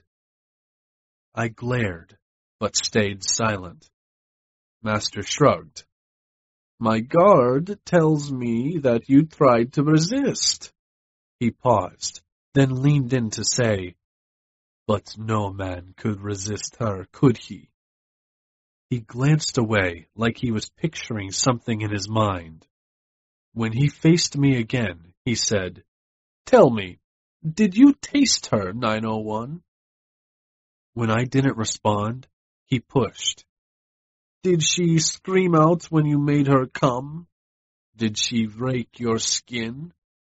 I glared, but stayed silent. Master shrugged. My guard tells me that you tried to resist. He paused, then leaned in to say, but no man could resist her, could he? He glanced away like he was picturing something in his mind. When he faced me again, he said, Tell me, did you taste her, nine oh one? When I didn't respond, he pushed. Did she scream out when you made her come? Did she rake your skin?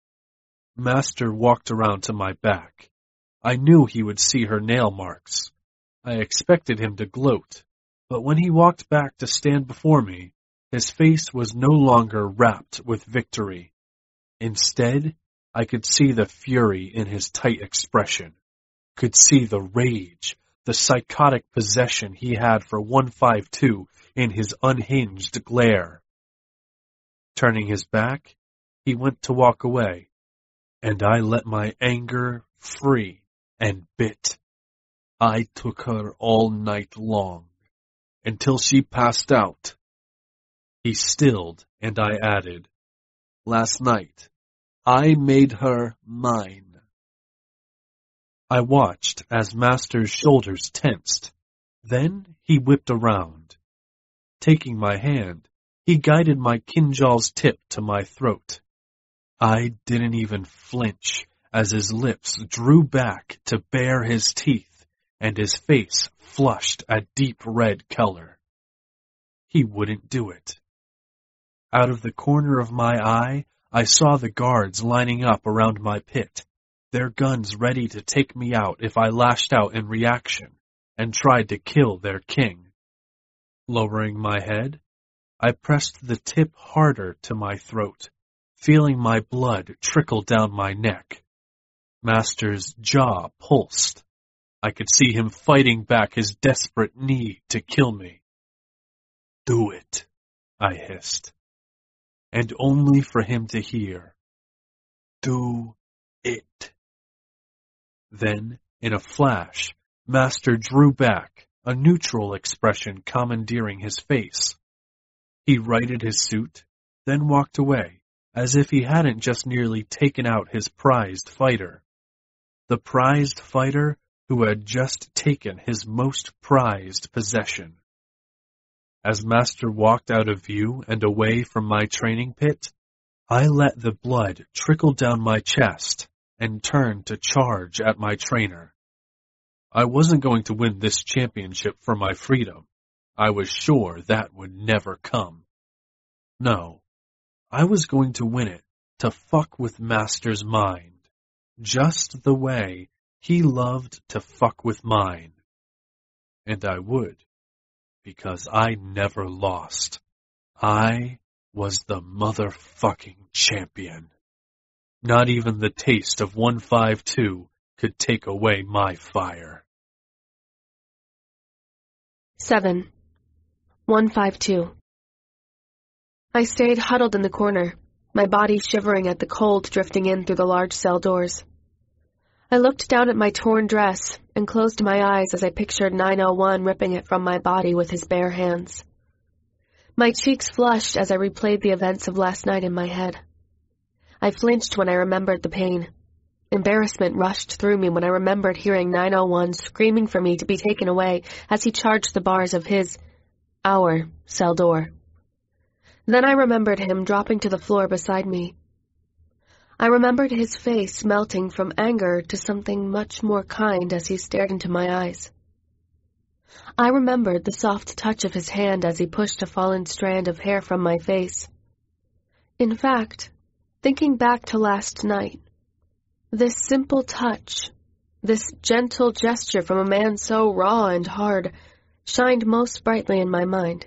Master walked around to my back. I knew he would see her nail marks. I expected him to gloat, but when he walked back to stand before me, his face was no longer wrapped with victory. Instead, I could see the fury in his tight expression, could see the rage, the psychotic possession he had for one fifty-two in his unhinged glare. Turning his back, he went to walk away, and I let my anger free and bit. I took her all night long, until she passed out. He stilled, and I added, Last night, I made her mine. I watched as Master's shoulders tensed. Then he whipped around. Taking my hand, he guided my kinjal's tip to my throat. I didn't even flinch as his lips drew back to bare his teeth and his face flushed a deep red color. He wouldn't do it. Out of the corner of my eye, I saw the guards lining up around my pit, their guns ready to take me out if I lashed out in reaction and tried to kill their king. Lowering my head, I pressed the tip harder to my throat, feeling my blood trickle down my neck. Master's jaw pulsed. I could see him fighting back his desperate need to kill me. "Do it," I hissed. And only for him to hear, "Do it." Then, in a flash, Master drew back, a neutral expression commandeering his face. He righted his suit, then walked away, as if he hadn't just nearly taken out his prized fighter. The prized fighter who had just taken his most prized possession. As Master walked out of view and away from my training pit, I let the blood trickle down my chest and turned to charge at my trainer. I wasn't going to win this championship for my freedom. I was sure that would never come. No, I was going to win it to fuck with Master's mind, just the way he loved to fuck with mine. And I would, because I never lost. I was the motherfucking champion. Not even the taste of one five two could take away my fire. seven. one five two. I stayed huddled in the corner, my body shivering at the cold drifting in through the large cell doors. I looked down at my torn dress and closed my eyes as I pictured nine oh one ripping it from my body with his bare hands. My cheeks flushed as I replayed the events of last night in my head. I flinched when I remembered the pain. Embarrassment rushed through me when I remembered hearing nine oh one screaming for me to be taken away as he charged the bars of his, our, cell door. Then I remembered him dropping to the floor beside me. I remembered his face melting from anger to something much more kind as he stared into my eyes. I remembered the soft touch of his hand as he pushed a fallen strand of hair from my face. In fact, thinking back to last night, this simple touch, this gentle gesture from a man so raw and hard, shined most brightly in my mind.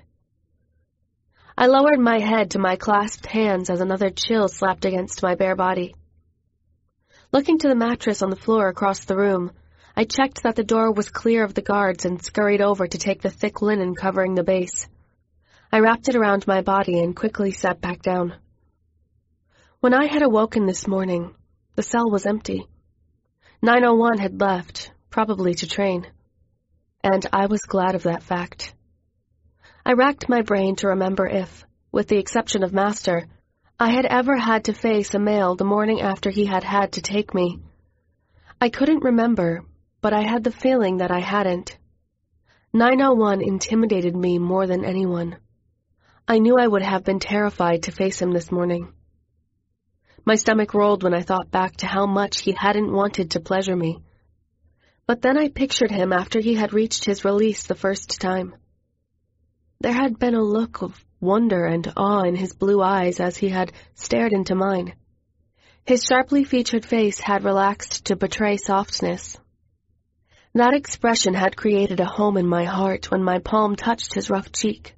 I lowered my head to my clasped hands as another chill slapped against my bare body. Looking to the mattress on the floor across the room, I checked that the door was clear of the guards and scurried over to take the thick linen covering the base. I wrapped it around my body and quickly sat back down. When I had awoken this morning, the cell was empty. nine oh one had left, probably to train. And I was glad of that fact. I racked my brain to remember if, with the exception of Master, I had ever had to face a male the morning after he had had to take me. I couldn't remember, but I had the feeling that I hadn't. nine oh one intimidated me more than anyone. I knew I would have been terrified to face him this morning. My stomach rolled when I thought back to how much he hadn't wanted to pleasure me. But then I pictured him after he had reached his release the first time. There had been a look of wonder and awe in his blue eyes as he had stared into mine. His sharply featured face had relaxed to betray softness. That expression had created a home in my heart when my palm touched his rough cheek.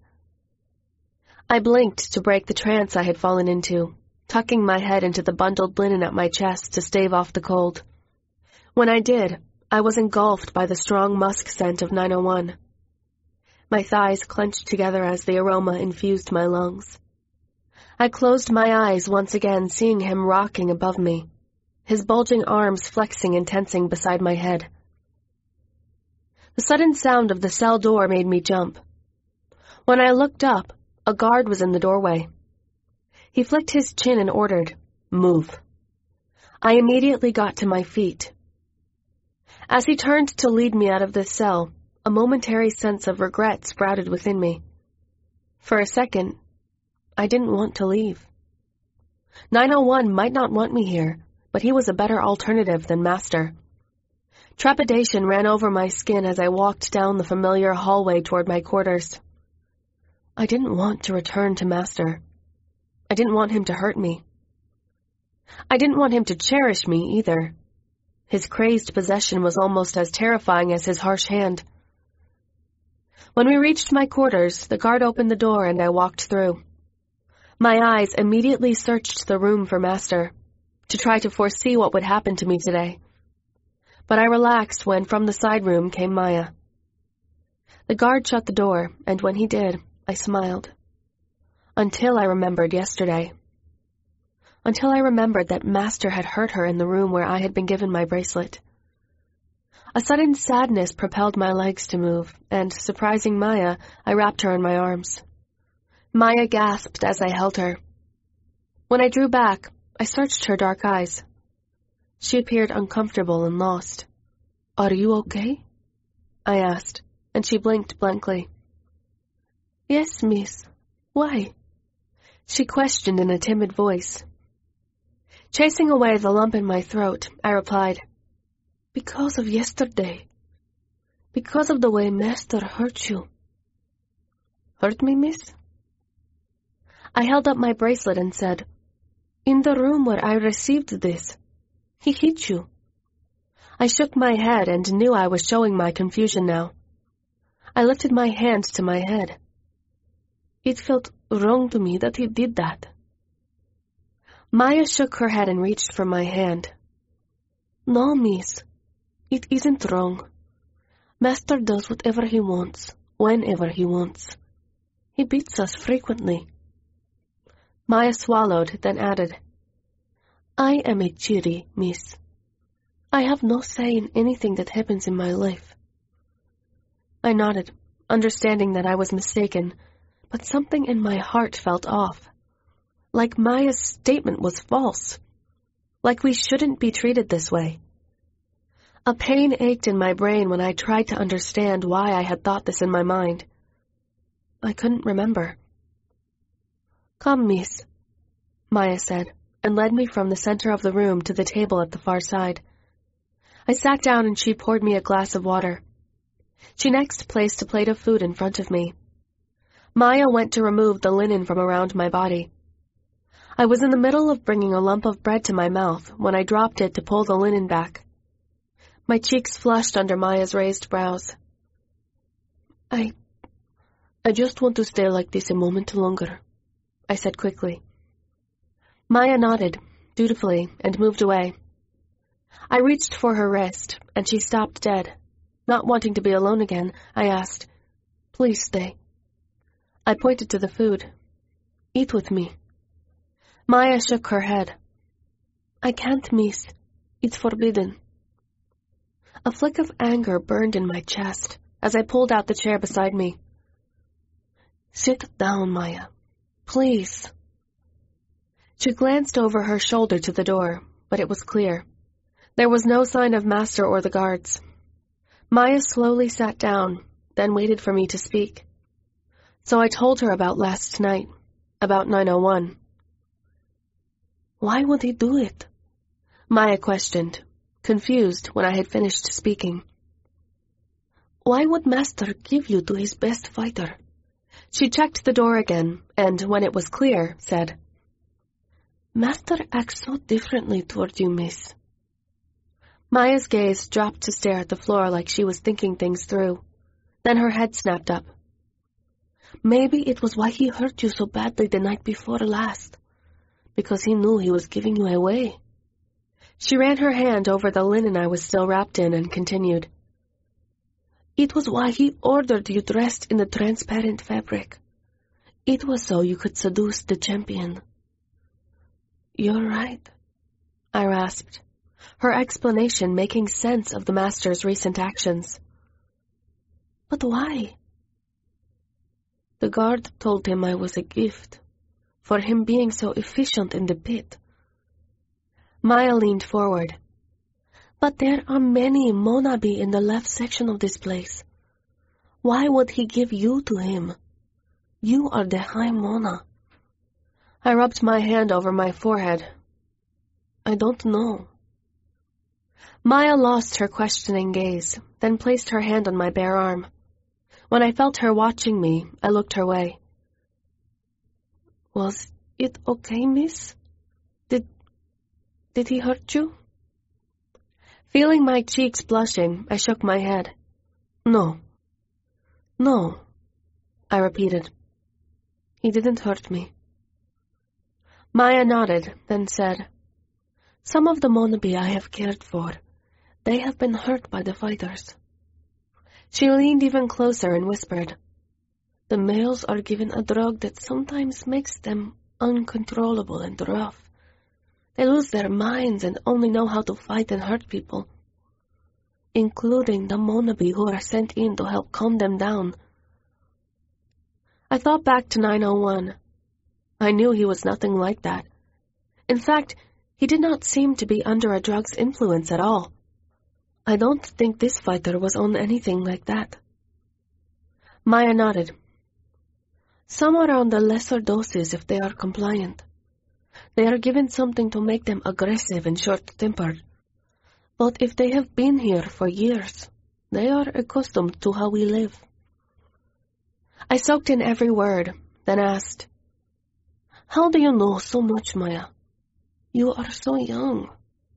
I blinked to break the trance I had fallen into, tucking my head into the bundled linen at my chest to stave off the cold. When I did, I was engulfed by the strong musk scent of nine oh one. My thighs clenched together as the aroma infused my lungs. I closed my eyes once again, seeing him rocking above me, his bulging arms flexing and tensing beside my head. The sudden sound of the cell door made me jump. When I looked up, a guard was in the doorway. He flicked his chin and ordered, "Move." I immediately got to my feet. As he turned to lead me out of the cell, a momentary sense of regret sprouted within me. For a second, I didn't want to leave. nine oh one might not want me here, but he was a better alternative than Master. Trepidation ran over my skin as I walked down the familiar hallway toward my quarters. I didn't want to return to Master. I didn't want him to hurt me. I didn't want him to cherish me either. His crazed possession was almost as terrifying as his harsh hand. When we reached my quarters, the guard opened the door and I walked through. My eyes immediately searched the room for Master, to try to foresee what would happen to me today. But I relaxed when from the side room came Maya. The guard shut the door, and when he did, I smiled. Until I remembered yesterday. Until I remembered that Master had hurt her in the room where I had been given my bracelet. A sudden sadness propelled my legs to move, and, surprising Maya, I wrapped her in my arms. Maya gasped as I held her. When I drew back, I searched her dark eyes. She appeared uncomfortable and lost. "Are you okay?" I asked, and she blinked blankly. "Yes, miss. Why?" she questioned in a timid voice. Chasing away the lump in my throat, I replied, "Because of yesterday. Because of the way Master hurt you." "Hurt me, miss?" I held up my bracelet and said, "In the room where I received this, he hit you." I shook my head and knew I was showing my confusion now. I lifted my hand to my head. "It felt wrong to me that he did that." Maya shook her head and reached for my hand. "No, miss. It isn't wrong. Master does whatever he wants, whenever he wants. He beats us frequently." Maya swallowed, then added, "I am a Chiri, miss. I have no say in anything that happens in my life." I nodded, understanding that I was mistaken, but something in my heart felt off. Like Maya's statement was false. Like we shouldn't be treated this way. A pain ached in my brain when I tried to understand why I had thought this in my mind. I couldn't remember. "Come, miss," Maya said, and led me from the center of the room to the table at the far side. I sat down and she poured me a glass of water. She next placed a plate of food in front of me. Maya went to remove the linen from around my body. I was in the middle of bringing a lump of bread to my mouth when I dropped it to pull the linen back. My cheeks flushed under Maya's raised brows. I... I just want to stay like this a moment longer," I said quickly. Maya nodded, dutifully, and moved away. I reached for her wrist, and she stopped dead. Not wanting to be alone again, I asked, "Please stay." I pointed to the food. "Eat with me." Maya shook her head. "I can't, miss. It's forbidden." A flick of anger burned in my chest as I pulled out the chair beside me. "Sit down, Maya. Please." She glanced over her shoulder to the door, but it was clear. There was no sign of Master or the guards. Maya slowly sat down, then waited for me to speak. So I told her about last night, about nine oh one. "Why would he do it?" Maya questioned, confused when I had finished speaking. "Why would Master give you to his best fighter?" She checked the door again, and when it was clear, said, "Master acts so differently toward you, miss." Maya's gaze dropped to stare at the floor like she was thinking things through. Then her head snapped up. "Maybe it was why he hurt you so badly the night before last. Because he knew he was giving you away." She ran her hand over the linen I was still wrapped in and continued. "It was why he ordered you dressed in the transparent fabric. It was so you could seduce the champion." "You're right," I rasped, her explanation making sense of the Master's recent actions. "But why?" "The guard told him I was a gift, for him being so efficient in the pit." Maya leaned forward. "But there are many Monabi in the left section of this place. Why would he give you to him? You are the High Mona." I rubbed my hand over my forehead. "I don't know." Maya lost her questioning gaze, then placed her hand on my bare arm. When I felt her watching me, I looked her way. "Was it okay, miss? Did... did he hurt you?" Feeling my cheeks blushing, I shook my head. "No. No," I repeated. "He didn't hurt me." Maya nodded, then said, "Some of the Monabi I have cared for. They have been hurt by the fighters." She leaned even closer and whispered, "The males are given a drug that sometimes makes them uncontrollable and rough. They lose their minds and only know how to fight and hurt people, including the Monabi who are sent in to help calm them down." I thought back to nine oh one. I knew he was nothing like that. In fact, he did not seem to be under a drug's influence at all. I don't think this fighter was on anything like that. Maya nodded. "Some are on the lesser doses if they are compliant. They are given something to make them aggressive and short-tempered. But if they have been here for years, they are accustomed to how we live." I soaked in every word, then asked, "How do you know so much, Maya? You are so young."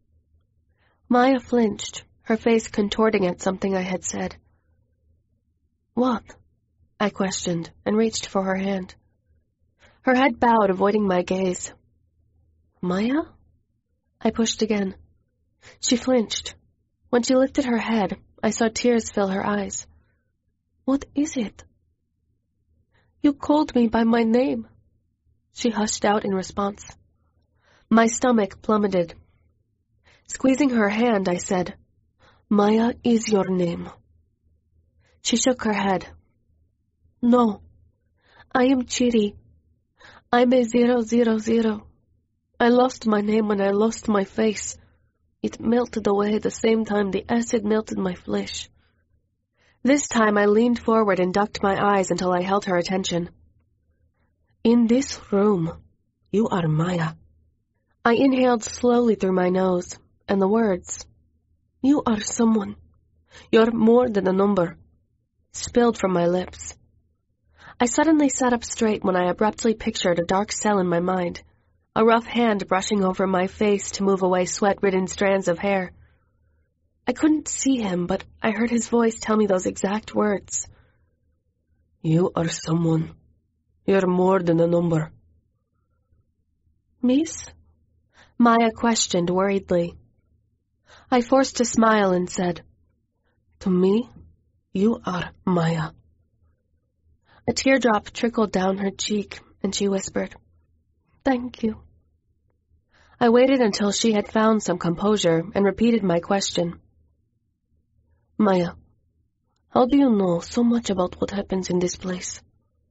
Maya flinched, her face contorting at something I had said. "What?" I questioned, and reached for her hand. Her head bowed, avoiding my gaze. "Maya?" I pushed again. She flinched. When she lifted her head, I saw tears fill her eyes. "What is it?" "You called me by my name." She hushed out in response. My stomach plummeted. Squeezing her hand, I said, "Maya is your name." She shook her head. "No, I am Chiri. I'm a zero zero zero. I lost my name when I lost my face. It melted away at the same time the acid melted my flesh." This time I leaned forward and ducked my eyes until I held her attention. "In this room, you are Maya." I inhaled slowly through my nose, and the words, "You are someone. You're more than a number," spilled from my lips. I suddenly sat up straight when I abruptly pictured a dark cell in my mind, a rough hand brushing over my face to move away sweat-ridden strands of hair. I couldn't see him, but I heard his voice tell me those exact words. "You are someone. You're more than a number." "Miss?" Maya questioned worriedly. I forced a smile and said, "To me, you are Maya." A teardrop trickled down her cheek, and she whispered, "Thank you." I waited until she had found some composure and repeated my question. "Maya, how do you know so much about what happens in this place?"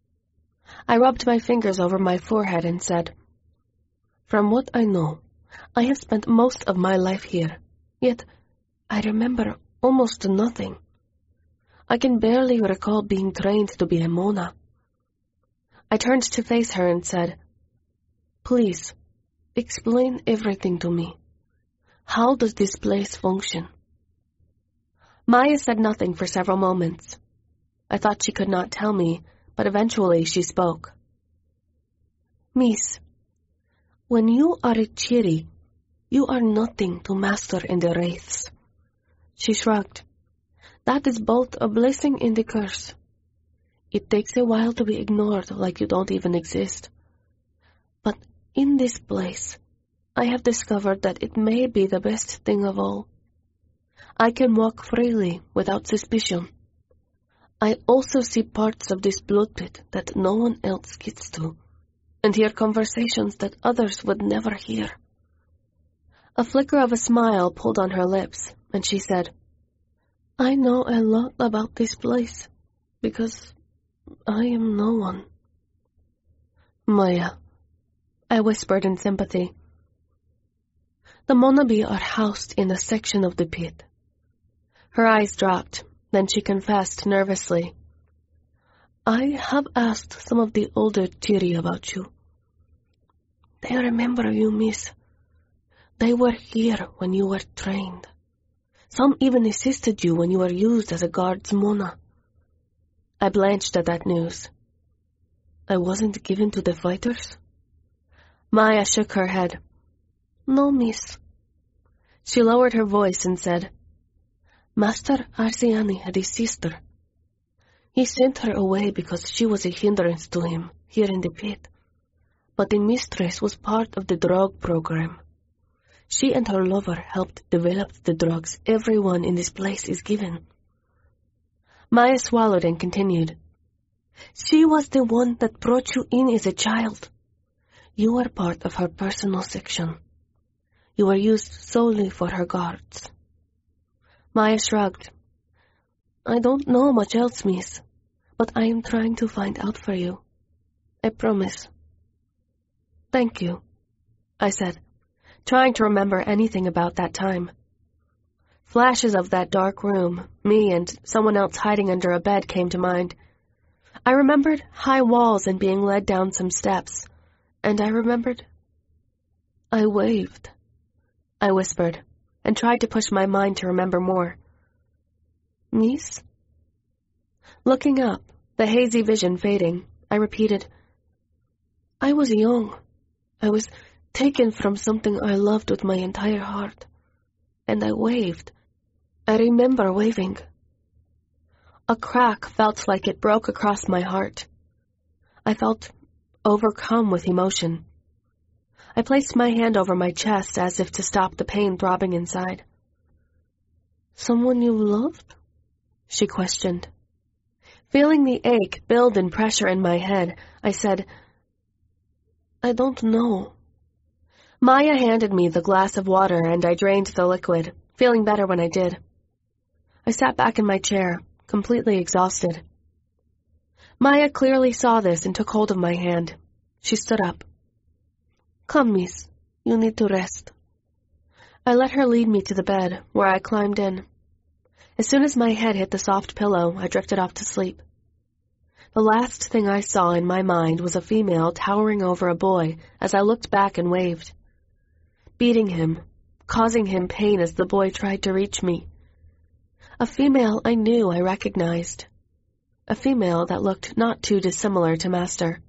I rubbed my fingers over my forehead and said, "From what I know, I have spent most of my life here, yet I remember almost nothing. I can barely recall being trained to be a Mona." I turned to face her and said, "Please, explain everything to me. How does this place function?" Maya said nothing for several moments. I thought she could not tell me, but eventually she spoke. "Miss, when you are a Chiri, you are nothing to master in the wraiths." She shrugged. "That is both a blessing and a curse. It takes a while to be ignored like you don't even exist. But in this place, I have discovered that it may be the best thing of all. I can walk freely without suspicion. I also see parts of this blood pit that no one else gets to, and hear conversations that others would never hear." A flicker of a smile pulled on her lips, and she said, "I know a lot about this place, because I am no one." "Maya," I whispered in sympathy. "The Monabi are housed in a section of the pit." Her eyes dropped, then she confessed nervously, "I have asked some of the older Chiri about you. They remember you, miss. They were here when you were trained. Some even assisted you when you were used as a guard's Mona." I blanched at that news. "I wasn't given to the fighters?" Maya shook her head. "No, miss." She lowered her voice and said, "Master Arsiani had a sister. He sent her away because she was a hindrance to him here in the pit. but the mistress was part of the drug program. She and her lover helped develop the drugs everyone in this place is given. Maya swallowed and continued. She was the one that brought you in as a child. You were part of her personal section. You were used solely for her guards. Maya shrugged. I don't know much else, miss, but I am trying to find out for you. I promise. Thank you, I said, trying to remember anything about that time. Flashes of that dark room, me and someone else hiding under a bed came to mind. I remembered high walls and being led down some steps, and I remembered... I waved. I whispered, and tried to push my mind to remember more. Miss? Looking up, the hazy vision fading, I repeated, I was young. I was taken from something I loved with my entire heart, and I waved. I remember waving. A crack felt like it broke across my heart. I felt overcome with emotion. I placed my hand over my chest as if to stop the pain throbbing inside. Someone you loved? She questioned. Feeling the ache build and pressure in my head, I said, I don't know. Maya handed me the glass of water and I drained the liquid, feeling better when I did. I sat back in my chair, completely exhausted. Maya clearly saw this and took hold of my hand. She stood up. Come, miss, you need to rest. I let her lead me to the bed, where I climbed in. As soon as my head hit the soft pillow, I drifted off to sleep. The last thing I saw in my mind was a female towering over a boy as I looked back and waved, beating him, causing him pain as the boy tried to reach me. A female I knew I recognized. A female that looked not too dissimilar to Master.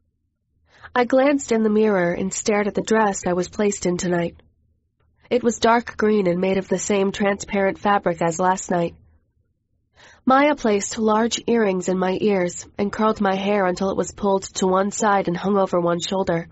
I glanced in the mirror and stared at the dress I was placed in tonight. It was dark green and made of the same transparent fabric as last night. Maya placed large earrings in my ears and curled my hair until it was pulled to one side and hung over one shoulder.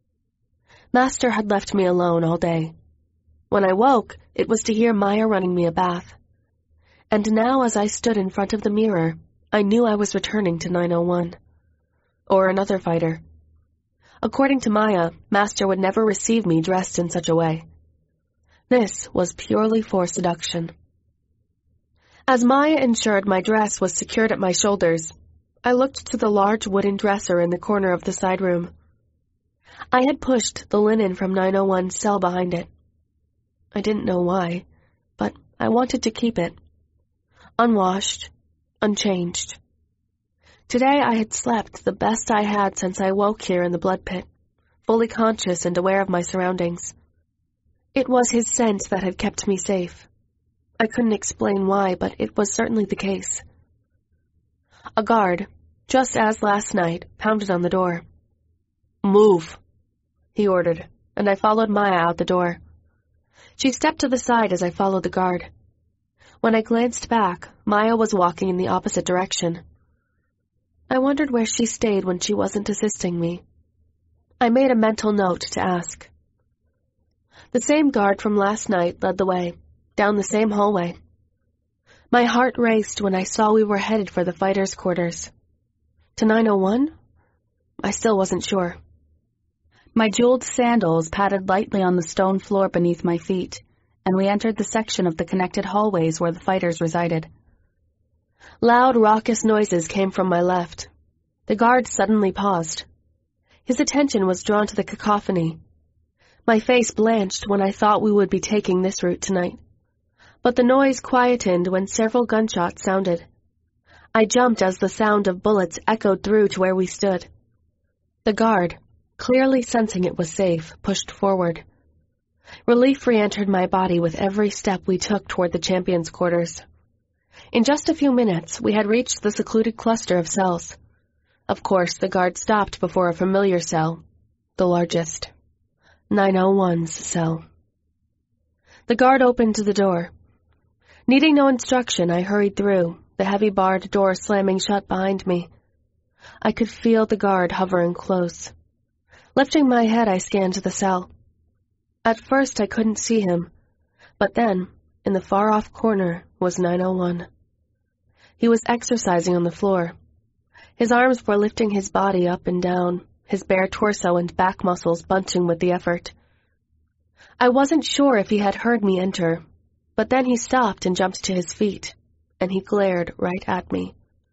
Master had left me alone all day. When I woke, it was to hear Maya running me a bath. And now as I stood in front of the mirror, I knew I was returning to nine oh one. Or another fighter. According to Maya, Master would never receive me dressed in such a way. This was purely for seduction. As Maya ensured my dress was secured at my shoulders, I looked to the large wooden dresser in the corner of the side room. I had pushed the linen from nine oh one's cell behind it. I didn't know why, but I wanted to keep it. Unwashed, unchanged. Today I had slept the best I had since I woke here in the blood pit, fully conscious and aware of my surroundings. It was his scent that had kept me safe. I couldn't explain why, but it was certainly the case. A guard, just as last night, pounded on the door. Move, he ordered, and I followed Maya out the door. She stepped to the side as I followed the guard. When I glanced back, Maya was walking in the opposite direction. I wondered where she stayed when she wasn't assisting me. I made a mental note to ask. The same guard from last night led the way, down the same hallway. My heart raced when I saw we were headed for the fighters' quarters. To nine oh one? I still wasn't sure. My jeweled sandals patted lightly on the stone floor beneath my feet, and we entered the section of the connected hallways where the fighters resided. Loud, raucous noises came from my left. The guard suddenly paused. His attention was drawn to the cacophony. My face blanched when I thought we would be taking this route tonight. But the noise quietened when several gunshots sounded. I jumped as the sound of bullets echoed through to where we stood. The guard, clearly sensing it was safe, pushed forward. Relief re-entered my body with every step we took toward the champion's quarters. In just a few minutes, we had reached the secluded cluster of cells. Of course, the guard stopped before a familiar cell, the largest. nine oh one's cell. The guard opened the door. Needing no instruction, I hurried through, the heavy barred door slamming shut behind me. I could feel the guard hovering close. Lifting my head, I scanned the cell. At first, I couldn't see him, but then, in the far-off corner, was nine oh one. He was exercising on the floor. His arms were lifting his body up and down, his bare torso and back muscles bunching with the effort. I wasn't sure if he had heard me enter, but then he stopped and jumped to his feet, and he glared right at me.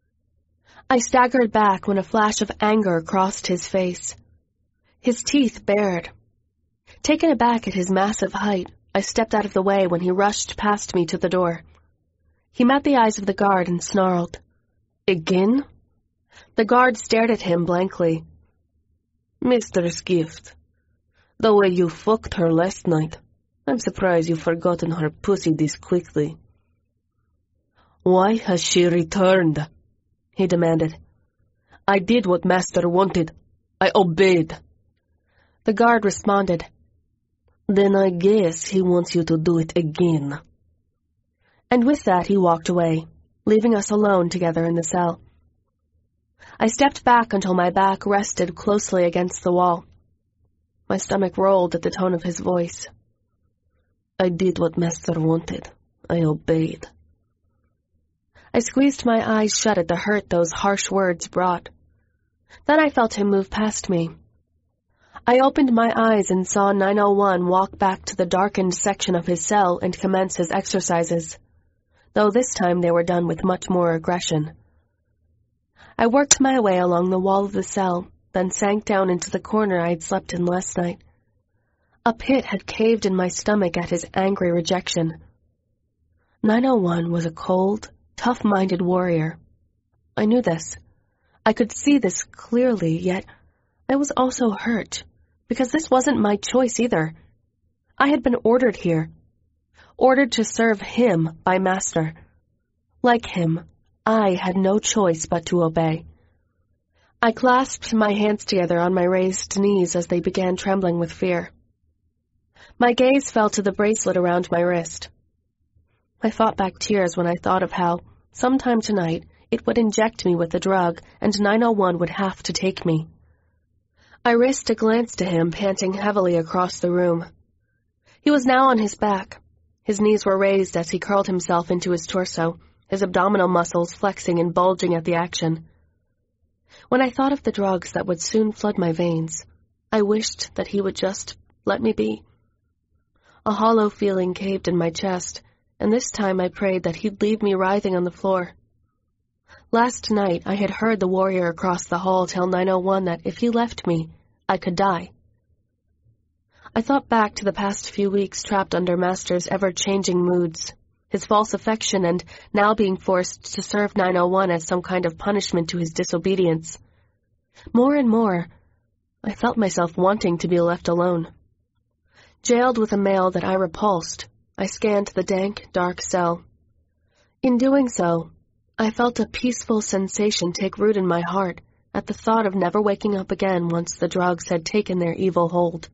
I staggered back when a flash of anger crossed his face. His teeth bared. Taken aback at his massive height, I stepped out of the way when he rushed past me to the door. He met the eyes of the guard and snarled, "Again?" The guard stared at him blankly. "Mister Skift, the way you fucked her last night, I'm surprised you've forgotten her pussy this quickly." "Why has she returned?" he demanded. "I did what Master wanted. I obeyed." The guard responded, "Then I guess he wants you to do it again." And with that he walked away, leaving us alone together in the cell. I stepped back until my back rested closely against the wall. My stomach rolled at the tone of his voice. "I did what Master wanted. I obeyed." I squeezed my eyes shut at the hurt those harsh words brought. Then I felt him move past me. I opened my eyes and saw nine oh one walk back to the darkened section of his cell and commence his exercises, though this time they were done with much more aggression. I worked my way along the wall of the cell, then sank down into the corner I had slept in last night. A pit had caved in my stomach at his angry rejection. nine oh one was a cold, tough-minded warrior. I knew this. I could see this clearly, yet I was also hurt, because this wasn't my choice either. I had been ordered here, ordered to serve him by Master. Like him, I had no choice but to obey. I clasped my hands together on my raised knees as they began trembling with fear. My gaze fell to the bracelet around my wrist. I fought back tears when I thought of how, sometime tonight, it would inject me with the drug, and nine oh one would have to take me. I risked a glance to him, panting heavily across the room. He was now on his back. His knees were raised as he curled himself into his torso, his abdominal muscles flexing and bulging at the action. When I thought of the drugs that would soon flood my veins, I wished that he would just let me be. A hollow feeling caved in my chest, and this time I prayed that he'd leave me writhing on the floor. Last night I had heard the warrior across the hall tell nine oh one that if he left me, I could die. I thought back to the past few weeks trapped under Master's ever-changing moods, his false affection, and now being forced to serve nine oh one as some kind of punishment to his disobedience. More and more, I felt myself wanting to be left alone. Jailed with a male that I repulsed, I scanned the dank, dark cell. In doing so, I felt a peaceful sensation take root in my heart at the thought of never waking up again once the drugs had taken their evil hold.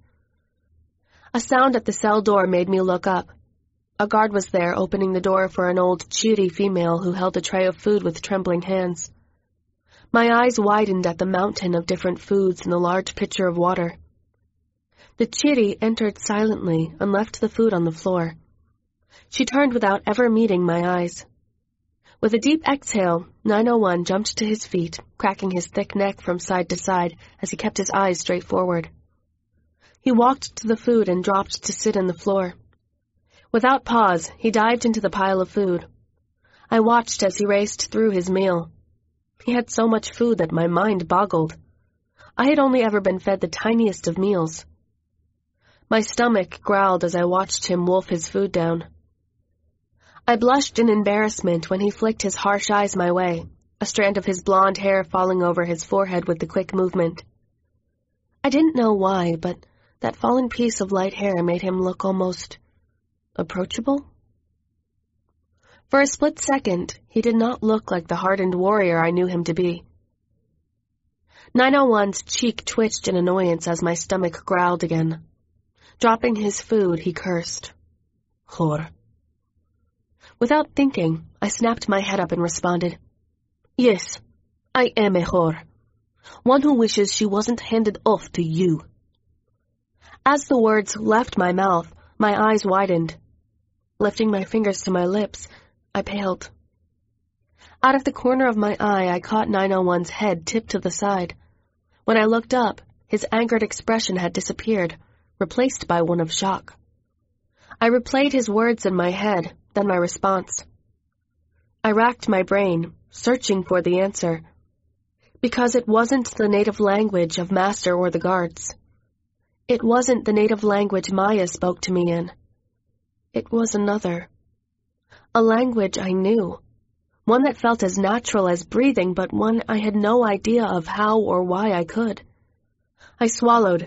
A sound at the cell door made me look up. A guard was there opening the door for an old Chiri female who held a tray of food with trembling hands. My eyes widened at the mountain of different foods and the large pitcher of water. The Chiri entered silently and left the food on the floor. She turned without ever meeting my eyes. With a deep exhale, nine oh one jumped to his feet, cracking his thick neck from side to side as he kept his eyes straight forward. He walked to the food and dropped to sit on the floor. Without pause, he dived into the pile of food. I watched as he raced through his meal. He had so much food that my mind boggled. I had only ever been fed the tiniest of meals. My stomach growled as I watched him wolf his food down. I blushed in embarrassment when he flicked his harsh eyes my way, a strand of his blonde hair falling over his forehead with the quick movement. I didn't know why, but that fallen piece of light hair made him look almost approachable. For a split second, he did not look like the hardened warrior I knew him to be. nine oh one's cheek twitched in annoyance as my stomach growled again. Dropping his food, he cursed. Whore. Without thinking, I snapped my head up and responded, Yes, I am a whore. One who wishes she wasn't handed off to you. As the words left my mouth, my eyes widened. Lifting my fingers to my lips, I paled. Out of the corner of my eye, I caught nine oh one's head tipped to the side. When I looked up, his angered expression had disappeared, replaced by one of shock. I replayed his words in my head, then my response. I racked my brain, searching for the answer. Because it wasn't the native language of Master or the guards. It wasn't the native language Maya spoke to me in. It was another. A language I knew. One that felt as natural as breathing, but one I had no idea of how or why I could. I swallowed,